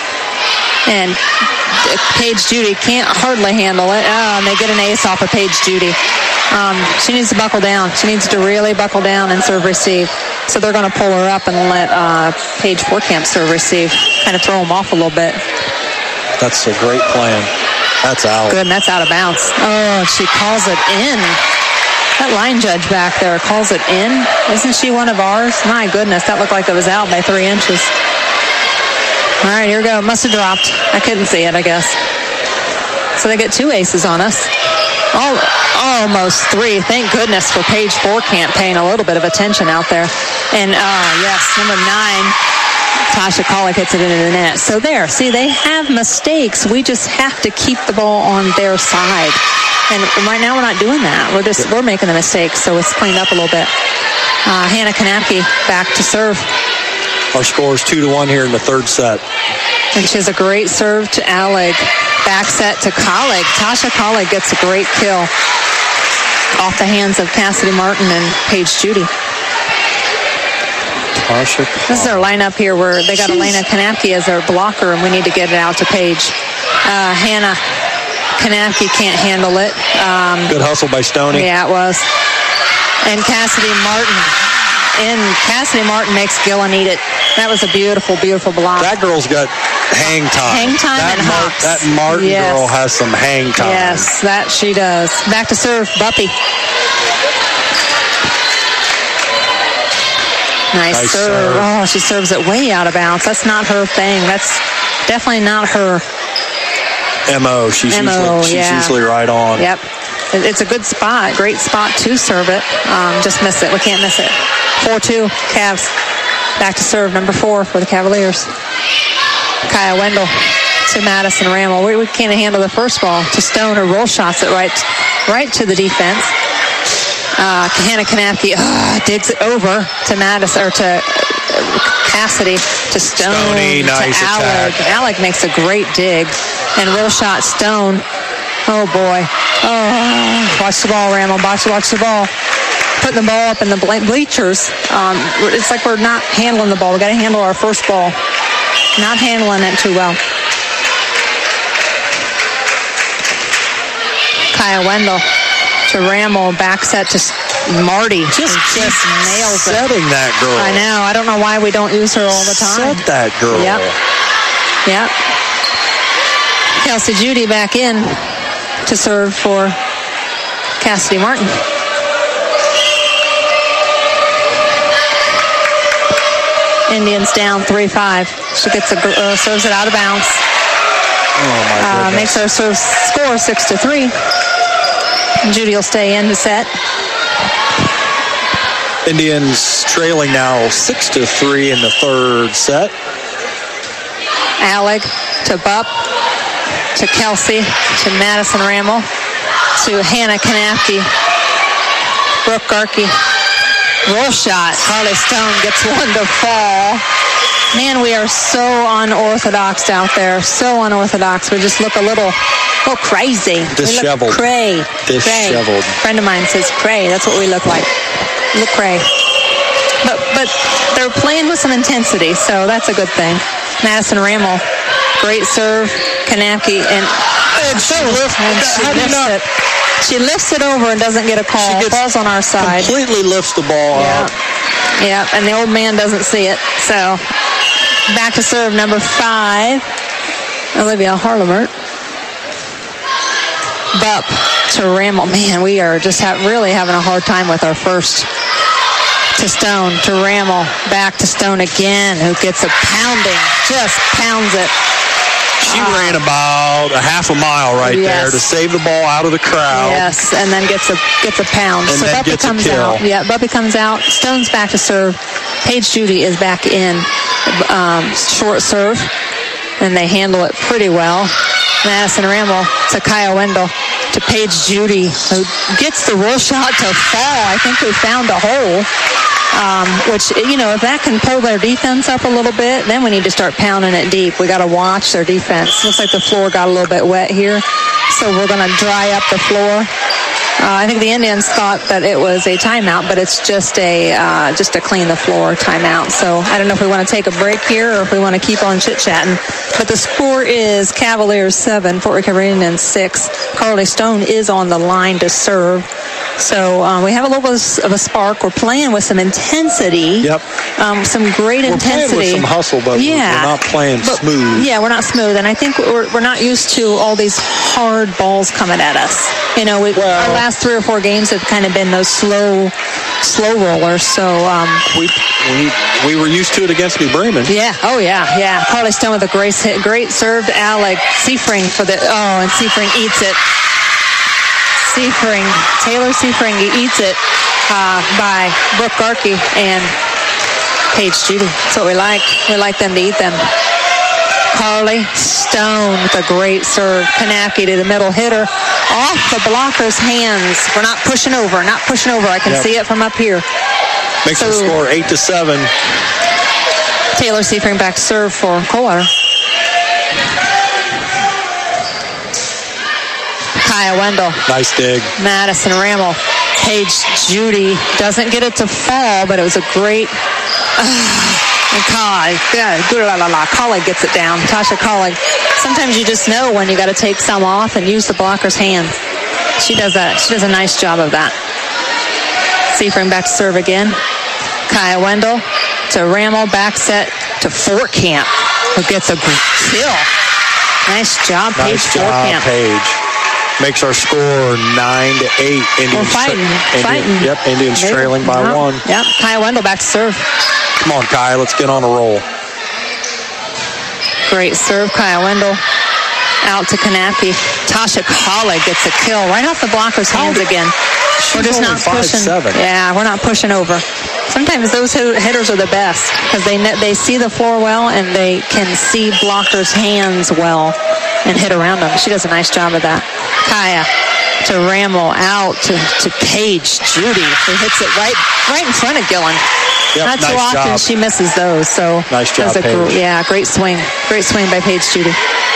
And uh, Paige Judy can't hardly handle it. Oh, and they get an ace off of Paige Judy. Um, she needs to buckle down. She needs to really buckle down and serve receive. So they're going to pull her up and let uh, Paige Forkamp serve receive, kind of throw them off a little bit. That's a great plan. That's out. Good, and that's out of bounds. Oh, she calls it in. That line judge back there calls it in. Isn't she one of ours? My goodness, that looked like it was out by three inches. All right, here we go. Must have dropped. I couldn't see it, I guess. So they get two aces on us. Oh, almost three. Thank goodness for Paige Forkamp paying a little bit of attention out there. And, uh, yes, number nine, Tasha Collick hits it into the net. So there, see, they have mistakes. We just have to keep the ball on their side. And right now we're not doing that. We're just, we're making the mistakes, so it's cleaned up a little bit. Uh, Hannah Kanapke back to serve. Our score is two to one here in the third set. And she has a great serve to Alleg. Back set to Collig. Tasha Collig gets a great kill off the hands of Cassidy Martin and Paige Judy. Tasha This is our lineup here where they got Elena Kanapke as their blocker, and we need to get it out to Paige. Uh, Hannah Kanapke can't handle it. Um, Good hustle by Stoney. Yeah, it was. And Cassidy Martin. And Cassidy Martin makes Gillen eat it. That was a beautiful, beautiful block. That girl's got hang time. Hang time that and Mar- hops. That Martin Yes. girl has some hang time. Yes, that she does. Back to serve, Buppy. Nice, Nice serve. serve. Oh, she serves it way out of bounds. That's not her thing. That's definitely not her M O. She's, M O, usually, she's yeah. usually right on. Yep. It- It's a good spot. Great spot to serve it. Um, just miss it. We can't miss it. four two, Cavs. back to serve, number four for the Cavaliers. Kaya Wendell to Madison Rammel. We, we can't handle the first ball to Stone, or roll shots it right, right to the defense. Uh, Hannah Kanapke uh, digs it over to Madison, or to Cassidy, to Stone, Stoney, nice to Alec. attack. Alec makes a great dig, and roll shot Stone. Oh boy! Oh, watch the ball, Rammel. Watch, watch the ball. Putting the ball up in the bleachers. Um, it's like we're not handling the ball. We got to handle our first ball. Not handling it too well. Kaya Wendell to Rammel, back set to Marty. Just, just nails it. Setting that girl. I know. I don't know why we don't use her all the time. Set that girl. Yep. Yep. Kelsey Judy back in to serve for Cassidy Martin. Indians down three five. She gets a uh, serves it out of bounds. Oh my uh, goodness. makes her serve score six to three. Judy will stay in to set. Indians trailing now six to three in the third set. Alec to Bupp, to Kelsey, to Madison Rammel, to Hannah Kanapke, Brooke Garkey. Roll shot. Harley Stone gets one to fall. Man, we are so unorthodox out there. So unorthodox. We just look a little, little crazy. Disheveled. We look cray. Disheveled. Cray. A friend of mine says cray. That's what we look like. Look cray. But but they're playing with some intensity, so that's a good thing. Madison Rammel, great serve. Kanapke and, and she, lift, and she lifts it. She lifts it over and doesn't get a call. She falls on our side. Completely lifts the ball yeah. up. Yeah, and the old man doesn't see it. So back to serve number five, Olivia Harlemert. Bupp to Rammel. Man, we are just have, really having a hard time with our first. To Stone, to Rammel, back to Stone again, who gets a pounding, just pounds it. She uh, ran about a half a mile right yes. there to save the ball out of the crowd. Yes, and then gets a gets a pound. And so then Buppy gets comes a kill. out. Yeah, Buppy comes out. Stone's back to serve. Paige Judy is back in. Um, short serve, and they handle it pretty well. Madison Rammel to Kaya Wendell to Paige Judy, who gets the roll shot to fall. I think we found a hole. Um, which, you know, if that can pull their defense up a little bit, then we need to start pounding it deep. We got to watch their defense. Looks like the floor got a little bit wet here, so we're going to dry up the floor. Uh, I think the Indians thought that it was a timeout, but it's just a uh, just to clean the floor timeout. So I don't know if we want to take a break here or if we want to keep on chit-chatting. But the score is Cavaliers seven, Fort Recovery Indians six. Carly Stone is on the line to serve. So um, we have a little bit of a spark. We're playing with some intensity. Yep. Um, some great we're intensity. We're playing with some hustle, but yeah. we're not playing but, smooth. Yeah, we're not smooth. And I think we're, we're not used to all these hard balls coming at us. You know, we, well, our last three or four games have kind of been those slow, slow rollers. So um, we we we were used to it against New Bremen. Yeah. Oh yeah. Yeah. Carly Stone with a great hit, great serve to Alec Seafring for the oh, and Seafring eats it. Seafring, Taylor Seafring eats it uh, by Brooke Garkey and Paige Judy. That's what we like. We like them to eat them. Carly Stone with a great serve. Kanapke to the middle hitter. Off the blocker's hands. We're not pushing over. Not pushing over. I can yep. see it from up here. Makes so, the score eight to seven. Taylor Seafring back to serve for Coldwater. Kaya Wendell. Nice dig. Madison Rammel. Paige Judy doesn't get it to fall, but it was a great. Uh, and Collig, yeah, good la la la. Collig gets it down. Tasha Collig. Sometimes you just know when you got to take some off and use the blocker's hand. She does that. She does a nice job of that. Seafring back to serve again. Kaya Wendell to Rammel, back set to Fort Camp, who gets a kill. Nice job, Paige. Nice job, Fort Camp. Paige. Makes our score nine to eight. Indians We're fighting, tra- fighting. Indian, yep, Indians Maybe. trailing by yep. one. Yep, Kaya Wendell back to serve. Come on, Kaya, let's get on a roll. Great serve, Kaya Wendell. Out to Kanapke. Tasha Collig gets a kill right off the blocker's hands again. She's we're just only not five, pushing. Seven. Yeah, we're not pushing over. Sometimes those hitters are the best because they they see the floor well and they can see blockers' hands well and hit around them. She does a nice job of that. Kaya to Rammel, out to, to Paige Judy, who hits it right right in front of Gillen. Yep, Not nice so often job. she misses those. So nice job, that's a Paige. gr- yeah, great swing, great swing by Paige Judy.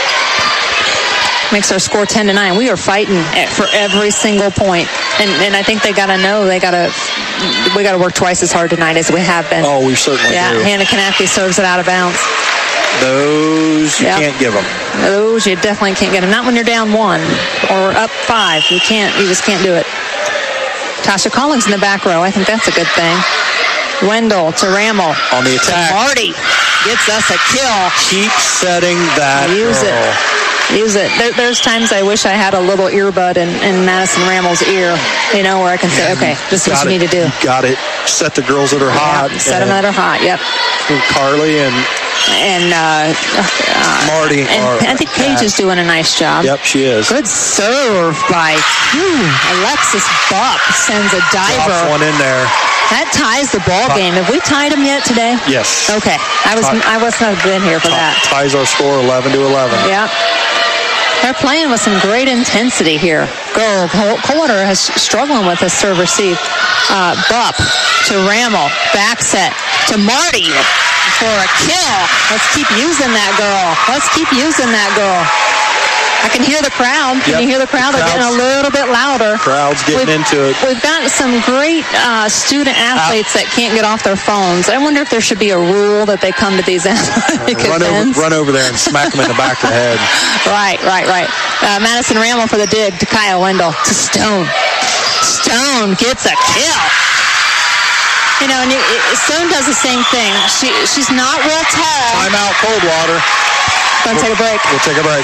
Makes our score ten to nine. We are fighting for every single point, and and I think they got to know they got to we got to work twice as hard tonight as we have been. Oh, we certainly yeah, do. Hannah Kanapke serves it out of bounds. Those you Yep. can't give them. Those you definitely can't get them. Not when you're down one or up five. You can't. You just can't do it. Tasha Collins in the back row. I think that's a good thing. Wendell to Rammel. On the attack. Marty gets us a kill. Keep setting that. Use girl. it. Use it. There, there's times I wish I had a little earbud in, in Madison Rammel's ear, you know, where I can say, okay, this is what you Got need to do. it. Got it. Set the girls that are hot. Yep, set them that are hot, yep. And Carly and And uh, uh, Marty. And are, I think Paige is doing a nice job. Yep, she is. Good serve by whew, Alexis Buck sends a diver. Drops one in there. That ties the ball game. Have we tied them yet today? Yes. Okay. I was Tie- I wasn't have been here for that. Ties our score eleven to eleven. Yeah. They're playing with some great intensity here. Go. Coldwater has struggling with his serve receive. Uh, Bupp to Rammel. Back set to Marty for a kill. Let's keep using that girl. Let's keep using that girl. I can hear the crowd. Can Yep. you hear the crowd? The They're getting a little bit louder. Crowd's getting we've, into it. We've got some great uh, student athletes that can't get off their phones. I wonder if there should be a rule that they come to these athletic Run events. over, run over there and smack them in the back of the head. Right, right, right. Uh, Madison Rammel for the dig to Kaya Wendell to Stone. Stone gets a kill. You know, and you, it, Stone does the same thing. She she's not real tall. Timeout, Coldwater. Gonna take a break. We'll take a break.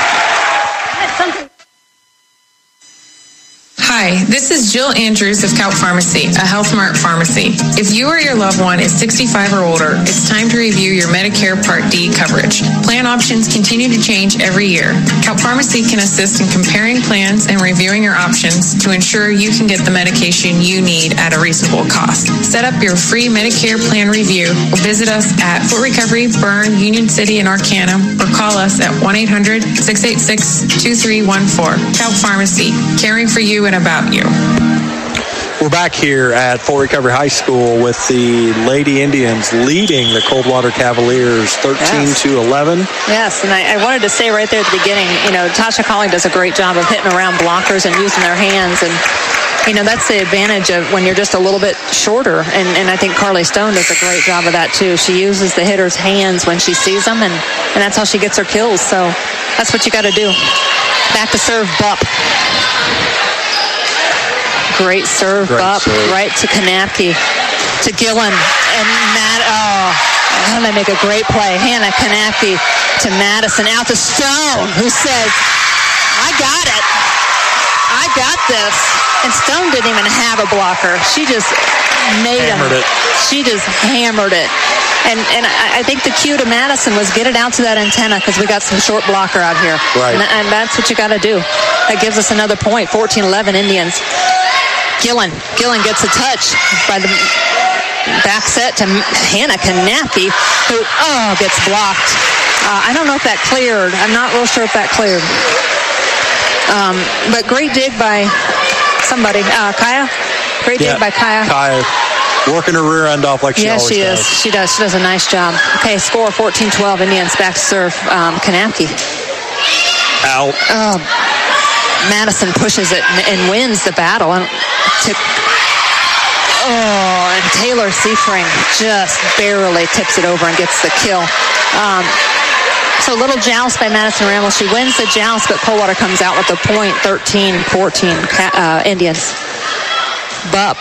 Hi, this is Jill Andrews of Count Pharmacy, a Health Mart pharmacy. If you or your loved one is sixty-five or older, it's time to review your Medicare Part D coverage. Plan options continue to change every year. Count Pharmacy can assist in comparing plans and reviewing your options to ensure you can get the medication you need at a reasonable cost. Set up your free Medicare plan review or visit us at Fort Recovery, Bern, Union City, and Arcanum, or call us at one eight hundred, six eight six, two three one four. Count Pharmacy, caring for you and about you. We're back here at Fort Recovery High School with the Lady Indians leading the Coldwater Cavaliers thirteen to eleven. Yes, and I, I wanted to say right there at the beginning, you know, Tasha Colley does a great job of hitting around blockers and using their hands, and you know, that's the advantage of when you're just a little bit shorter, and, and I think Carly Stone does a great job of that too. She uses the hitter's hands when she sees them, and, and that's how she gets her kills, so that's what you got to do. Back to serve, Bupp. Great serve, Great Bupp, serve. right to Kanapke, to Gillen, and Matt, oh, and they make a great play. Hannah Kanapke to Madison, out to Stone, who says, I got it. I got this. And Stone didn't even have a blocker. She just made Hammered him. it. She just hammered it. And and I I think the cue to Madison was get it out to that antenna because we got some short blocker out here. Right. And, and that's what you got to do. That gives us another point, fourteen eleven Indians. Gillen. Gillen gets a touch by the back set to Hannah Kanapke, who, oh, gets blocked. Uh, I don't know if that cleared. I'm not real sure if that cleared. Um, but great dig by somebody. Uh, Kaya? Great Yeah. dig by Kaya. Kaya working her rear end off like she Yeah, always she does. is. She does. She does a nice job. Okay, score fourteen twelve Indians. Back to serve um, Kanapke. Out. Oh, Madison pushes it and, and wins the battle. And to, oh, and Taylor Seafring just barely tips it over and gets the kill. Um, so a little joust by Madison Rammel. She wins the joust, but Coldwater comes out with the point, thirteen fourteen uh, Indians. Bupp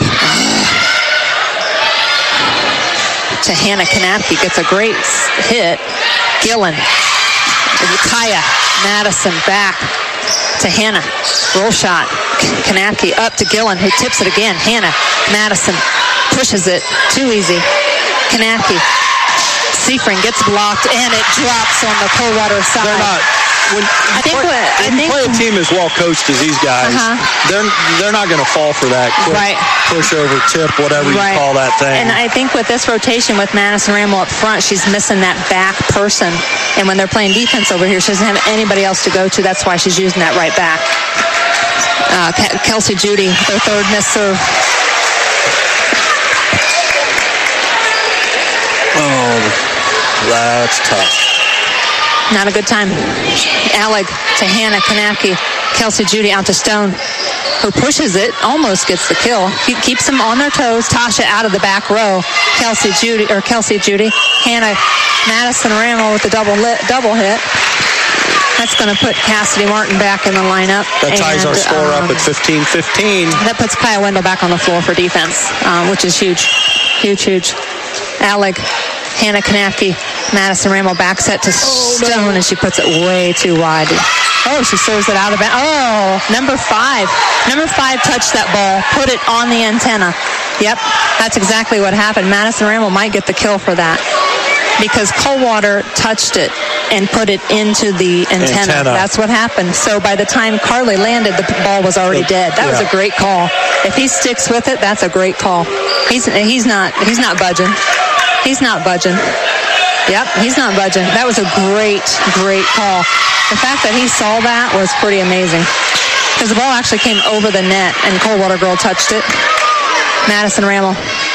to Hannah Kanapke, gets a great hit. Gillen, Kaya, Madison back to Hannah. Roll shot. Kanapke up to Gillen, who tips it again. Hannah, Madison pushes it. Too easy. Kanapke. Seafring gets blocked, and it drops on the Coldwater side. They're not, when I think play, what, I when you think, play a team as well coached as these guys, Uh-huh. they're they're not going to fall for that quick Right. pushover, tip, whatever Right. you call that thing. And I think with this rotation with Madison Ramel up front, she's missing that back person. And when they're playing defense over here, she doesn't have anybody else to go to. That's why she's using that right back. Uh, Kelsey Judy, their third miss serve. Oh, that's tough. Not a good time. Alec to Hannah Kanapke. Kelsey Judy out to Stone, who pushes it, almost gets the kill. He keeps them on their toes. Tasha out of the back row. Kelsey Judy, or Kelsey Judy. Hannah Madison Ramel with the double lit, double hit. That's going to put Cassidy Martin back in the lineup. That ties and, our score um, up at fifteen fifteen. That puts Kaya Wendell back on the floor for defense, um, which is huge. Huge, huge. Alec, Hannah Kanapke, Madison Ramel back set to Stone, and she puts it way too wide. Oh, she serves it out of bounds. Oh, number five. Number five touched that ball, put it on the antenna. Yep, that's exactly what happened. Madison Ramel might get the kill for that because Coldwater touched it and put it into the antenna. Antenna. That's what happened. So by the time Carly landed, the ball was already dead. That was Yeah. a great call. If he sticks with it, that's a great call. He's he's not he's not budging. He's not budging. Yep, he's not budging. That was a great, great call. The fact that he saw that was pretty amazing. Because the ball actually came over the net, and Coldwater Girl touched it. Madison Ramel.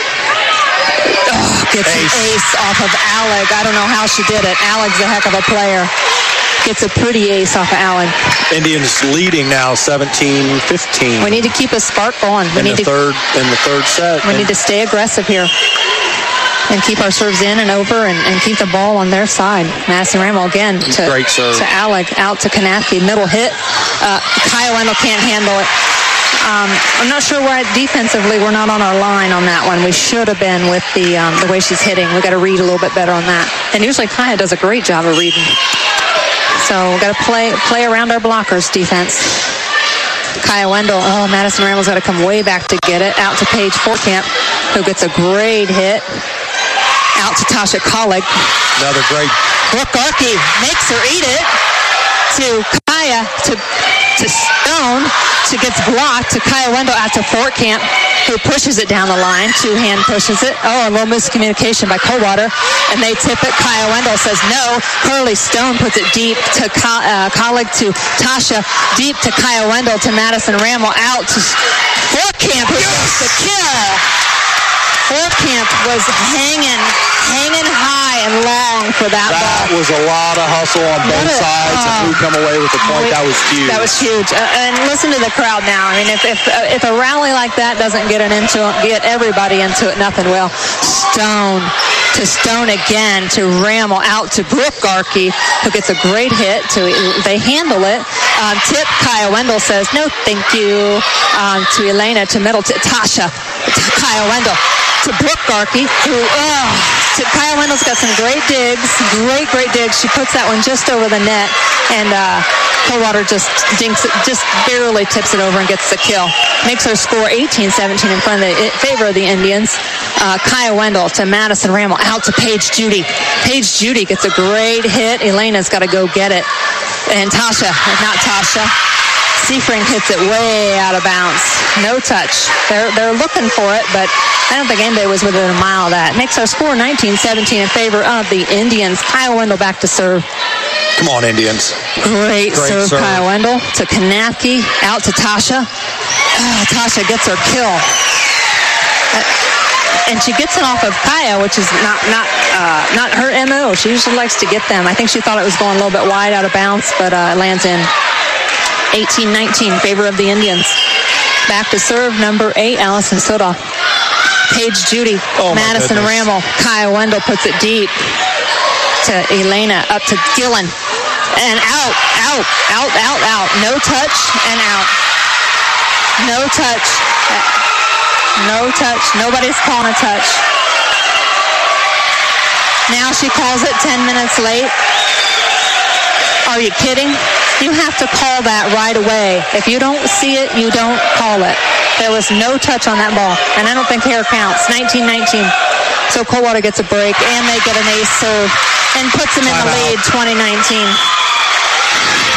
Oh, gets an ace off of Alec. I don't know how she did it. Alec's a heck of a player. Gets a pretty ace off of Alec. Indians leading now seventeen fifteen. We need to keep a spark going. We in need the to third in the third set. We need to stay aggressive here and keep our serves in and over and, and keep the ball on their side. Madison Ramel again to, Great serve. to Alec, out to Kanapke, middle hit. Uh, Kaya Wendell can't handle it. Um, I'm not sure why defensively we're not on our line on that one. We should have been with the um, the way she's hitting. We got to read a little bit better on that. And usually Kaya does a great job of reading. So we got to play play around our blockers defense. Kaya Wendell, oh, Madison Ramel's got to come way back to get it. Out to Paige Forkamp, who gets a great hit. Out to Tasha Collick. Another great. Brooke Garkey makes her eat it. To Kaya, to, to Stone. She gets blocked to Kaya Wendell out to Forkamp, who pushes it down the line. Two-hand pushes it. Oh, a little miscommunication by Coldwater. And they tip it. Kaya Wendell says no. Curly Stone puts it deep to Co- uh, Collick, to Tasha. Deep to Kaya Wendell, to Madison Ramel. Out to Forkamp, who gets the kill. Forkamp was hanging, hanging high and long for that, That ball. was a lot of hustle on both What a- sides, and who come away with the point? That was huge. That was huge. Uh, and listen to the crowd now. I mean, if if uh, if a rally like that doesn't get an into get everybody into it, nothing will. Stone to Stone again to Ramel, out to Brooke Garkey, who gets a great hit. To they handle it. Um, tip Kaya Wendell says no, thank you. Um, to Elena, to middle, to Tasha, to Kaya Wendell. To Brooke Garkey, who, oh, to Kaya Wendell's got some great digs, great, great digs. She puts that one just over the net, and uh, Coldwater just dinks it, just barely tips it over and gets the kill. Makes her score eighteen seventeen in front of the in favor of the Indians. Uh, Kaya Wendell to Madison Ramel, out to Paige Judy. Paige Judy gets a great hit. Elena's got to go get it. And Tasha, not Tasha. Seafring hits it way out of bounds. No touch. They're they're looking for it, but I don't think anybody was within a mile of that. Makes our score nineteen seventeen in favor of the Indians. Kyle Wendell back to serve. Come on, Indians. Great, Great serve, serve. Kyle Wendell. To Kanapke. Out to Tasha. Oh, Tasha gets her kill. Uh, And she gets it off of Kaya, which is not not uh, not her M O. She usually likes to get them. I think she thought it was going a little bit wide out of bounds, but uh, it lands in. eighteen nineteen in favor of the Indians. Back to serve, number eight, Allison Soda. Paige Judy, Oh, my Madison goodness. Ramel. Kaya Wendell puts it deep to Elena, up to Gillen. And out, out, out, out, out. No touch and out. No touch. No touch. Nobody's calling a touch. Now she calls it ten minutes late. Are you kidding? You have to call that right away. If you don't see it, you don't call it. There was no touch on that ball, and I don't think hair counts. nineteen nineteen. So Coldwater gets a break, and they get an ace serve and puts them in the Timeout. lead, twenty nineteen.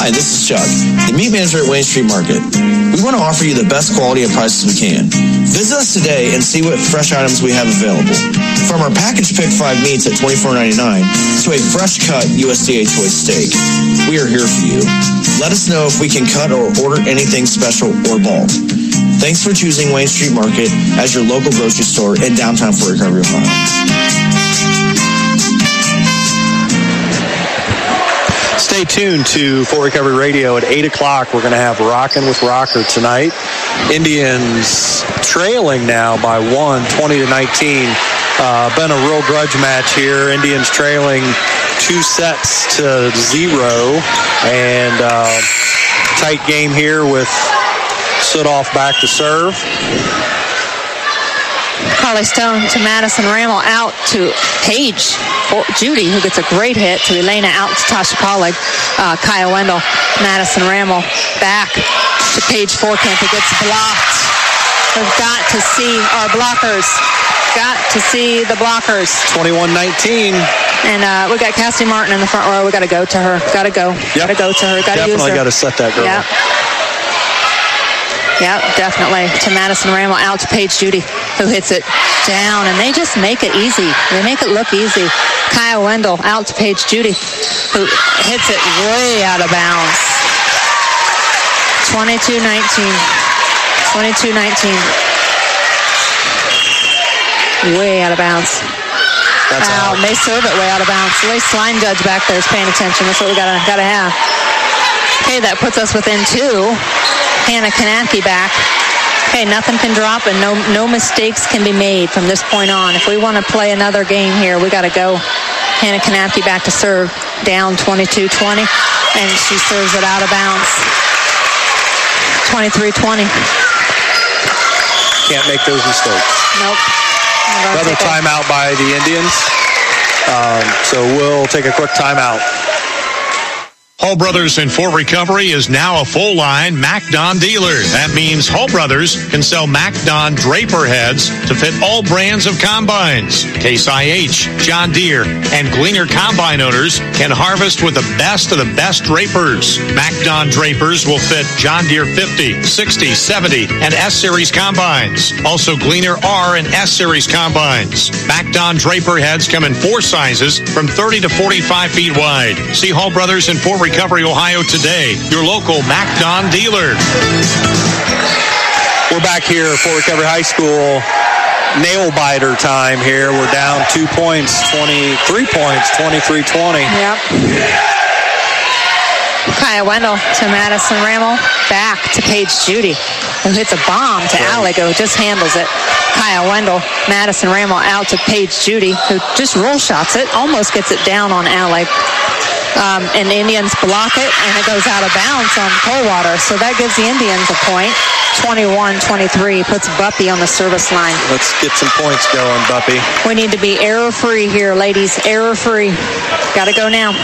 Hi, this is Chuck, the meat manager at Wayne Street Market. We want to offer you the best quality and prices we can. Visit us today and see what fresh items we have available. From our packaged pick five meats at twenty-four ninety-nine to a fresh cut U S D A choice steak, we are here for you. Let us know if we can cut or order anything special or bulk. Thanks for choosing Wayne Street Market as your local grocery store in downtown Fort Recovery, Ohio. Stay tuned to Fort Recovery Radio at eight o'clock. We're going to have Rockin' with Rocker tonight. Indians trailing now by one, twenty to nineteen. Uh, been a real grudge match here. Indians trailing two sets to zero. And uh, tight game here with Sudoff back to serve. Carly Stone to Madison Rammel, out to Paige Judy, who gets a great hit to Elena, out to Tasha Collig. Uh, Kaya Wendell, Madison Rammel back to Paige Forkamp, who gets blocked. We've got to see our blockers. Got to see the blockers. twenty-one nineteen. And uh, we got Cassidy Martin in the front row. We got to go to her. Got to go. Yep. Got to go to her. Got to use her. Definitely got to set that girl. Yep. Yep, definitely. To Madison Rammel, out to Paige Judy, who hits it down. And they just make it easy. They make it look easy. Kaya Wendell, out to Paige Judy, who hits it way out of bounds. twenty-two nineteen. twenty-two nineteen. Way out of bounds. That's wow, out. They serve it way out of bounds. The least line judge back there is paying attention. That's what we gotta gotta have. Okay, that puts us within two. Hannah Kanatke back. Okay, nothing can drop and no no mistakes can be made from this point on. If we want to play another game here, we got to go. Hannah Kanatke back to serve, down twenty-two twenty, and she serves it out of bounds. twenty-three twenty. Can't make those mistakes. Nope. Another timeout by the Indians. Um, so we'll take a quick timeout. Hall Brothers in Fort Recovery is now a full-line MacDon dealer. That means Hall Brothers can sell MacDon draper heads to fit all brands of combines. Case I H, John Deere, and Gleaner combine owners can harvest with the best of the best drapers. MacDon drapers will fit John Deere fifty, sixty, seventy, and S-Series combines. Also Gleaner R and S-Series combines. MacDon draper heads come in four sizes from thirty to forty-five feet wide. See Hall Brothers in Fort Recovery. Recovery, Ohio today, your local MacDon dealer. We're back here at Fort Recovery High School. Nail biter time here. We're down two points, twenty-three points, twenty-three twenty. Yep. Kaya Wendell to Madison Rammel, back to Paige Judy, who hits a bomb to Alec, who just handles it. Kaya Wendell, Madison Rammel, out to Paige Judy, who just roll shots it, almost gets it down on Alec. Um, and the Indians block it, and it goes out of bounds on Coldwater. So that gives the Indians a point. twenty-one twenty-three puts Buppy on the service line. Let's get some points going, Buppy. We need to be error-free here, ladies. Error-free. Got to go now.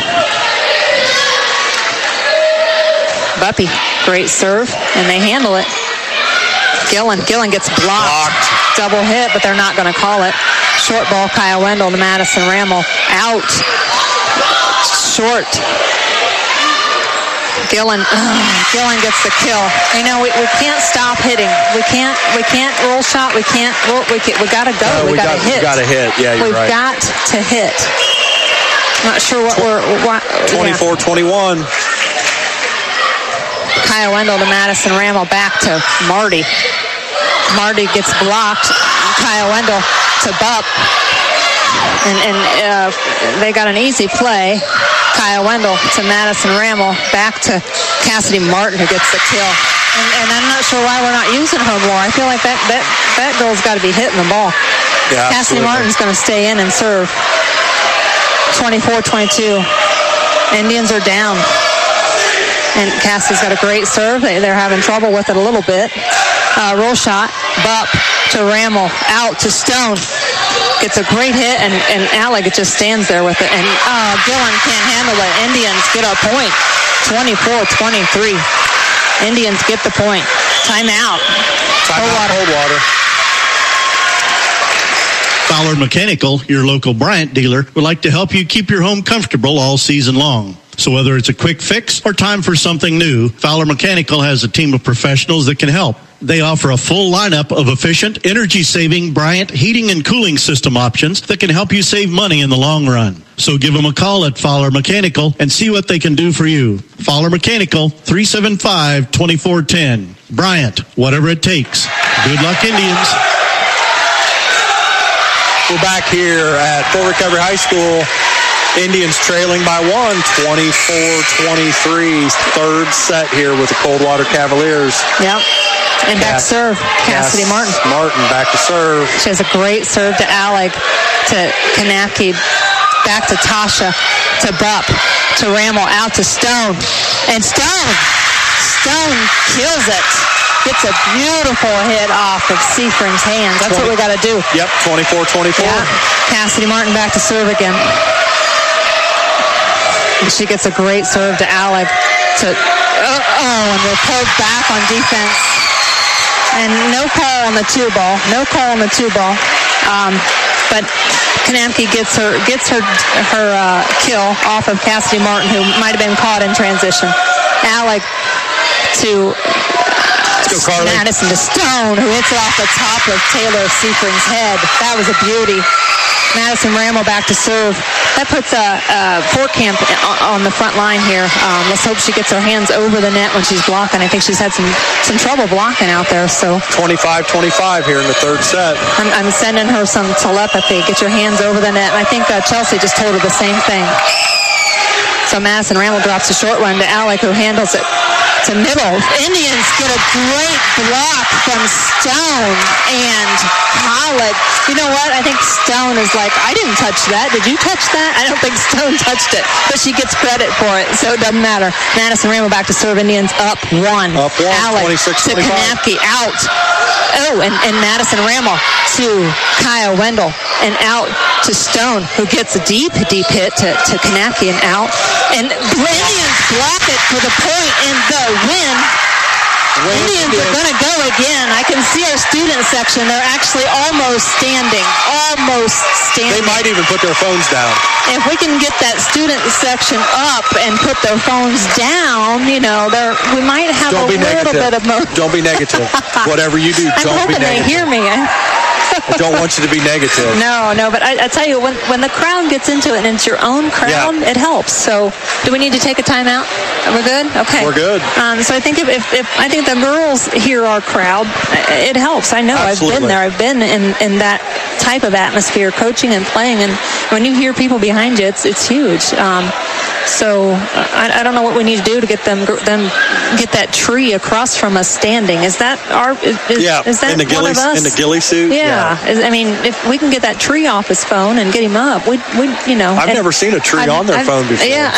Buppy, great serve, and they handle it. Gillen, Gillen gets blocked. blocked. Double hit, but they're not going to call it. Short ball, Kaya Wendell to Madison Rammel. Out. Short. Gillen, uh, Gillen gets the kill. You know, we, we can't stop hitting. We can't we can't roll shot. We can't roll. We can, we got to go. No, we, we got to hit. Got to hit. Yeah, you're We've right. got to hit. Not sure what we're. What, twenty-four twenty-one. Yeah. Kaya Wendell to Madison Rammel, back to Marty. Marty gets blocked. Kaya Wendell to Bupp. And, and uh, they got an easy play. Kaya Wendell to Madison Rammel, back to Cassidy Martin, who gets the kill. And, and I'm not sure why we're not using her more. I feel like that that, that girl's got to be hitting the ball. Yeah, Cassidy absolutely. Martin's going to stay in and serve. twenty-four twenty-two. Indians are down. And Cassie's got a great serve. They, they're having trouble with it a little bit. Uh, roll shot. Bupp to Rammel. Out to Stone. Gets a great hit, and, and Alec just stands there with it. And uh, Gillen can't handle it. Indians get a point. twenty-four twenty-three. Indians get the point. Timeout. Timeout, Coldwater. Fowler Mechanical, your local Bryant dealer, would like to help you keep your home comfortable all season long. So whether it's a quick fix or time for something new, Fowler Mechanical has a team of professionals that can help. They offer a full lineup of efficient, energy-saving Bryant heating and cooling system options that can help you save money in the long run. So give them a call at Fowler Mechanical and see what they can do for you. Fowler Mechanical, three seven five, two four one zero. Bryant, whatever it takes. Good luck, Indians. We're back here at Full Recovery High School. Indians trailing by one, twenty-four twenty-three. Third set here with the Coldwater Cavaliers. Yep. And back to serve, Cassidy Cass Martin. Martin back to serve. She has a great serve to Alec, to Kanapke, back to Tasha, to Bupp, to Rammel, out to Stone. And Stone, Stone kills it. Gets a beautiful hit off of Seafring's hands. That's what we got to do. Yep, twenty-four twenty-four. Yeah. Cassidy Martin back to serve again. And she gets a great serve to Alec. To, oh, oh, and they're pulled back on defense. And no call on the two ball. No call on the two ball. Um, but Kanapke gets her gets her her uh, kill off of Cassidy Martin, who might have been caught in transition. Alec to uh, Madison to Stone, who hits it off the top of Taylor Seafring's head. That was a beauty. Madison Rammel back to serve. That puts a, a Forkamp on the front line here. Um, let's hope she gets her hands over the net when she's blocking. I think she's had some, some trouble blocking out there. So twenty-five twenty-five here in the third set. I'm, I'm sending her some telepathy. Get your hands over the net. And I think uh, Chelsea just told her the same thing. So Madison Rammel drops a short one to Alec, who handles it to middle. Indians get a great block from Stone and Pollock. You know what? I think Stone is like, I didn't touch that. Did you touch that? I don't think Stone touched it, but she gets credit for it, so it doesn't matter. Madison Rammel back to serve. Indians up one. Up one, Alec twenty-six to twenty-five. Kanapke out. Oh, and, and Madison Rammel to Kaya Wendell and out to Stone, who gets a deep, deep hit to, to Kanapke and out. And Indians block it for the point and the win. Indians are going to go again. I can see our student section. They're actually almost standing. Almost standing. They might even put their phones down. If we can get that student section up and put their phones down, you know, they're, we might have Don't a be little negative. bit of mo- Don't be negative. Whatever you do, I'm don't hoping be they negative. hear me. I don't want you to be negative. No, no, but I, I tell you, when when the crowd gets into it and it's your own crowd, Yeah. it helps. So, do we need to take a timeout? We're good. Okay, We're good. Um, so I think if, if, if I think the girls hear our crowd, it helps. I know. Absolutely. I've been there. I've been in, in that type of atmosphere, coaching and playing, and when you hear people behind you, it's it's huge. Um, so I, I don't know what we need to do to get them them get that tree across from us standing. Is that our? Is, Yeah, is that in the one ghillie, of us? in the ghillie suit. Yeah. Is- I mean, if we can get that tree off his phone and get him up, we we you know. I've and never seen a tree I've- on their I've- phone before. Yeah.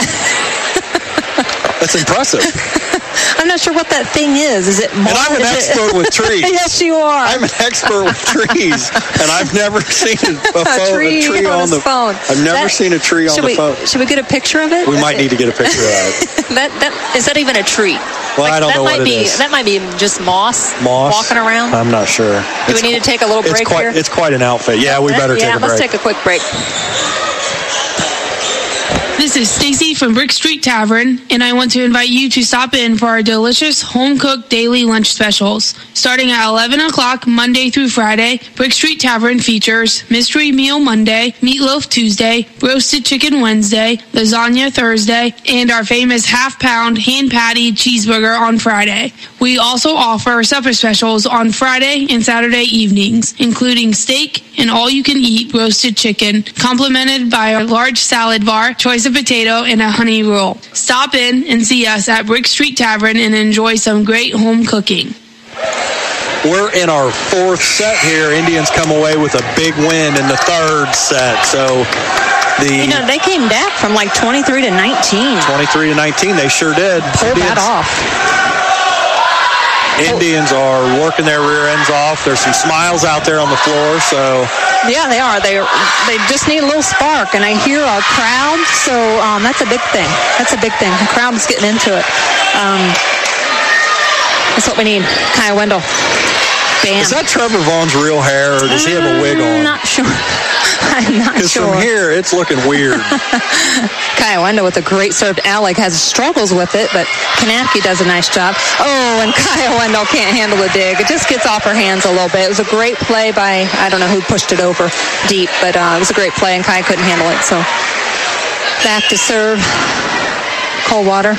That's impressive. I'm not sure what that thing is. Is it? And I'm an is it- expert with trees. Yes, you are. I'm an expert with trees, and I've never seen a, phone, a tree, a tree on, on his the phone. I've never That- seen a tree on should the we, phone. Should we get a picture of it? We might need to get a picture of that. that that is that even a tree? Well, I don't that know might what be, it is. That might be just moss, Moss walking around. I'm not sure. Do we need to take a little It's break quite, here? It's quite an outfit. Yeah, we better yeah, take a let's break. take a quick break. This is Stacy from Brick Street Tavern, and I want to invite you to stop in for our delicious home-cooked daily lunch specials. Starting at eleven o'clock Monday through Friday, Brick Street Tavern features Mystery Meal Monday, Meatloaf Tuesday, Roasted Chicken Wednesday, Lasagna Thursday, and our famous half-pound hand patty cheeseburger on Friday. We also offer supper specials on Friday and Saturday evenings, including steak and all-you-can-eat roasted chicken, complemented by a large salad bar, choice of potato, and a honey roll. Stop in and see us at Brick Street Tavern and enjoy some great home cooking. We're in our fourth set here. Indians come away with a big win in the third set. So the You know, they came back from like twenty-three to nineteen. twenty-three to nineteen, they sure did. Pulled that off. Indians are working their rear ends off. There's some smiles out there on the floor. So Yeah, they are. They they just need a little spark, and I hear our crowd, so um, that's a big thing. That's a big thing. The crowd's getting into it. Um, that's what we need. Kaya Wendell Bam. Is that Trevor Vaughn's real hair, or does he have a wig on? I'm not sure. I'm not Because sure. from here, it's looking weird. Kaya Wendell with a great serve. Alec has struggles with it, but Kanapke does a nice job. Oh, and Kaya Wendell can't handle the dig. It just gets off her hands a little bit. It was a great play by, I don't know who pushed it over deep, but uh, it was a great play, and Kaya couldn't handle it. So back to serve. Coldwater.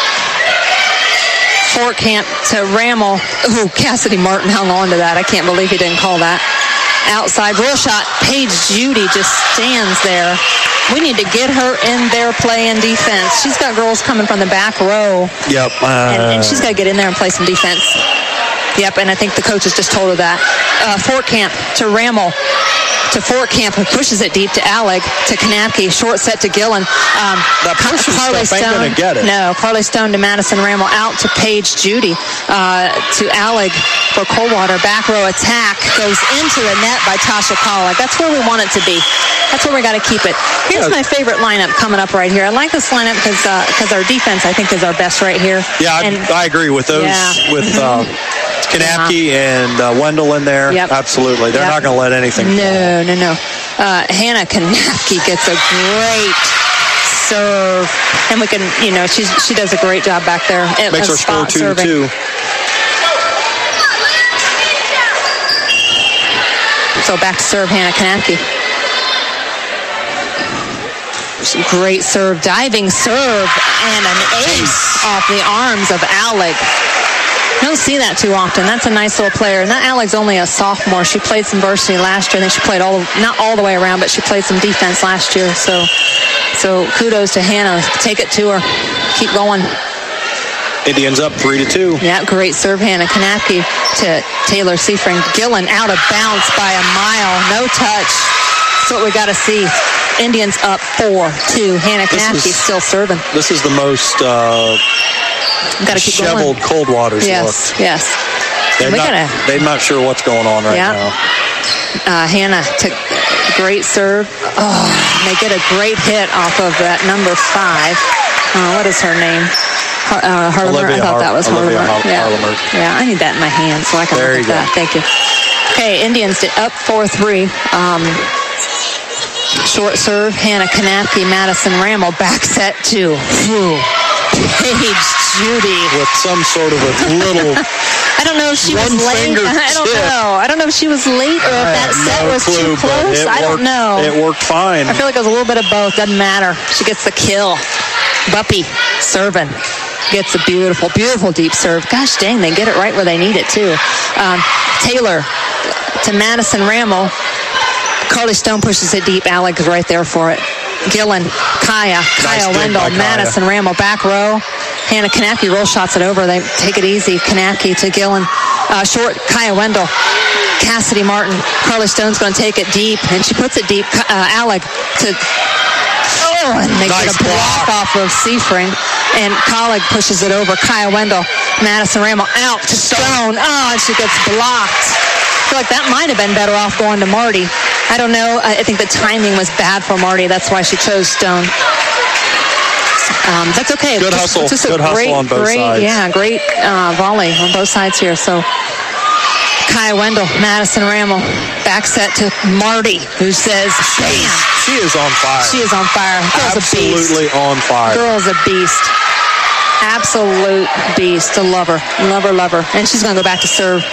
Fort Camp to Rammel. Oh, Cassidy Martin hung on to that. I can't believe he didn't call that. Outside roll shot. Paige Judy just stands there. We need to get her in there playing defense. She's got girls coming from the back row. Yep. Uh, And, and she's got to get in there and play some defense. Yep, and I think the coaches just told her that. Uh, Fort Camp to Rammel. To Fort Camp, who pushes it deep to Alec, to Kanapke, short set to Gillen. Um, that pushing Carly stuff ain't Stone, going to get it. No, Carly Stone to Madison Rammel, out to Paige Judy, uh, to Alec for Coldwater. Back row attack goes into the net by Tasha Pollock. That's where we want it to be. That's where we got to keep it. Here's Yeah. my favorite lineup coming up right here. I like this lineup because because our defense, I think, is our best right here. Yeah, and, I, I agree with those. Yeah. With uh, Kanapke and uh, Wendell in there. Yep. Absolutely. They're Yep. not going to let anything No, no, no. Uh, Hannah Kanapke gets a great serve, and we can, you know, she's she does a great job back there. At, Makes at her score spot two serving. two. So back to serve Hannah Kanapke. Great serve, diving serve, and an ace off the arms of Alec. Don't see that too often. That's a nice little player. And that Alec's only a sophomore. She played some varsity last year. I think she played all, not all the way around, but she played some defense last year. So, so kudos to Hannah. Take it to her. Keep going. Indians up three to two. Yeah, great serve, Hannah Kanapke to Taylor Seafring. Gillen out of bounds by a mile. No touch. That's what we got to see. Indians up four two. Hannah Kanapke still serving. This is the most uh, Got to keep disheveled going. Coldwater's Yes, look. yes. They're we not, gotta, they're not sure what's going on right Yeah. now. uh, Hannah took great serve. Oh, and they get a great hit off of that number five. Uh, what is her name? Har- uh, Harlemer. I Olivia thought Har- that was Olivia Harlemer. Har- yeah. Harlemer. yeah, I need that in my hand so I can There look you at that. go. Thank you. Okay, Indians did up four three. Um, short serve, Hannah Kanapke, Madison Rammel, back set two. Whew. Paige Judy. With some sort of a little... I don't know if she was One late. finger I don't tip. know. I don't know if she was late or if I that have set no was clue, too but close. it I don't worked- know. It worked fine. I feel like it was a little bit of both. Doesn't matter. She gets the kill. Buppy serving. Gets a beautiful, beautiful deep serve. Gosh dang, they get it right where they need it too. Um, Taylor to Madison Rammel. Carly Stone pushes it deep. Alec is right there for it. Gillen, Kaya, Kaya dig Wendell, by Kaya. Madison Rammel, back row. Hannah Kanapke roll shots it over. They take it easy. Kanapke to Gillen. Uh, short, Kaya Wendell. Cassidy Martin. Carly Stone's going to take it deep, and she puts it deep. Uh, Alec to... Oh, and they Nice get a block off of Seafring. And Colleague pushes it over. Kaya Wendell. Madison Rammel out to Stone. Oh, and she gets blocked. I feel like that might have been better off going to Marty. I don't know. I think the timing was bad for Marty. That's why she chose Stone. Um, that's okay. Good Just- hustle. just a Good hustle great, on both great, sides. Yeah, great uh, volley on both sides here. So Kaya Wendell, Madison Rammel, back set to Marty, who says, "Damn, She is on fire. she is on fire." Girl's Absolutely a beast. on fire. Girl's a beast. Absolute beast. To love her, love her, love her. And she's going to go back to serve.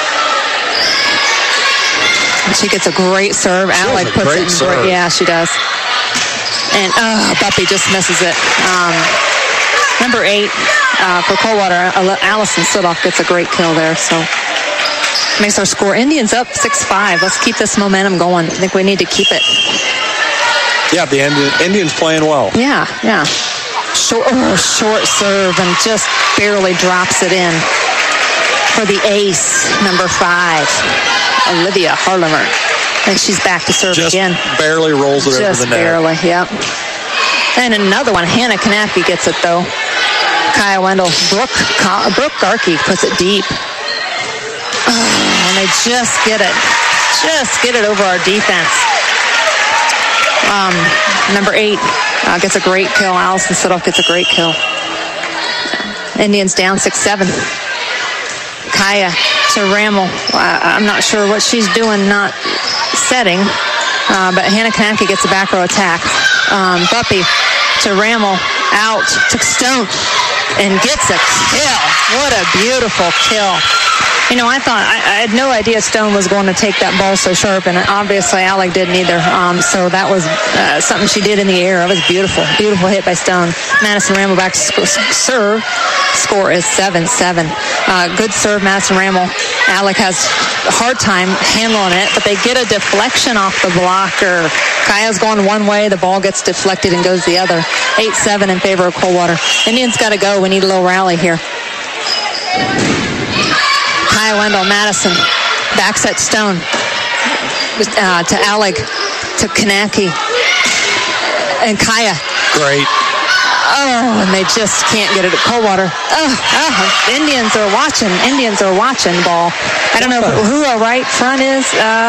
And she gets a great serve. She has Alec a puts great it in. serve. Great, yeah, she does. And uh, Buppy just misses it. Um, number eight uh, for Coldwater, Allison Sudoff gets a great kill there. So makes our score. Indians up six five. Let's keep this momentum going. I think we need to keep it. Yeah, the Indian, Indians playing well. Yeah, yeah. Short, oh, short serve and just barely drops it in for the ace, number five, Olivia Harlemer. And she's back to serve Just again. barely rolls it Just over the net. barely, yep. And another one, Hannah Kanapke gets it though. Kaya Wendell, Brooke, Brooke Garkey puts it deep. Oh, and they just get it. Just get it over our defense. Um, number eight uh, gets a great kill. Allison Sudoff gets a great kill. Indians down six seven. Kaya to Rammel. I, I'm not sure what she's doing, not setting, uh, but Hannah Kanaka gets a back row attack. Um, Buppy to Rammel, out to Stone, and gets a kill. What a beautiful kill. You know, I thought, I, I had no idea Stone was going to take that ball so sharp, and obviously Alec didn't either. Um, so that was uh, something she did in the air. It was beautiful. Beautiful hit by Stone. Madison Rammel back to sc- serve. Score is seven seven. Uh, good serve, Madison Rammel. Alec has a hard time handling it, but they get a deflection off the blocker. Kaya's going one way. The ball gets deflected and goes the other. eight seven in favor of Coldwater. Indians got to go. We need a little rally here. Kaya Wendell, Madison, back set Stone, uh, to Alec, to Kanaki, and Kaya. Great. Oh, and they just can't get it at Coldwater. Oh, oh, Indians are watching. Indians are watching ball. I don't know who our right front is.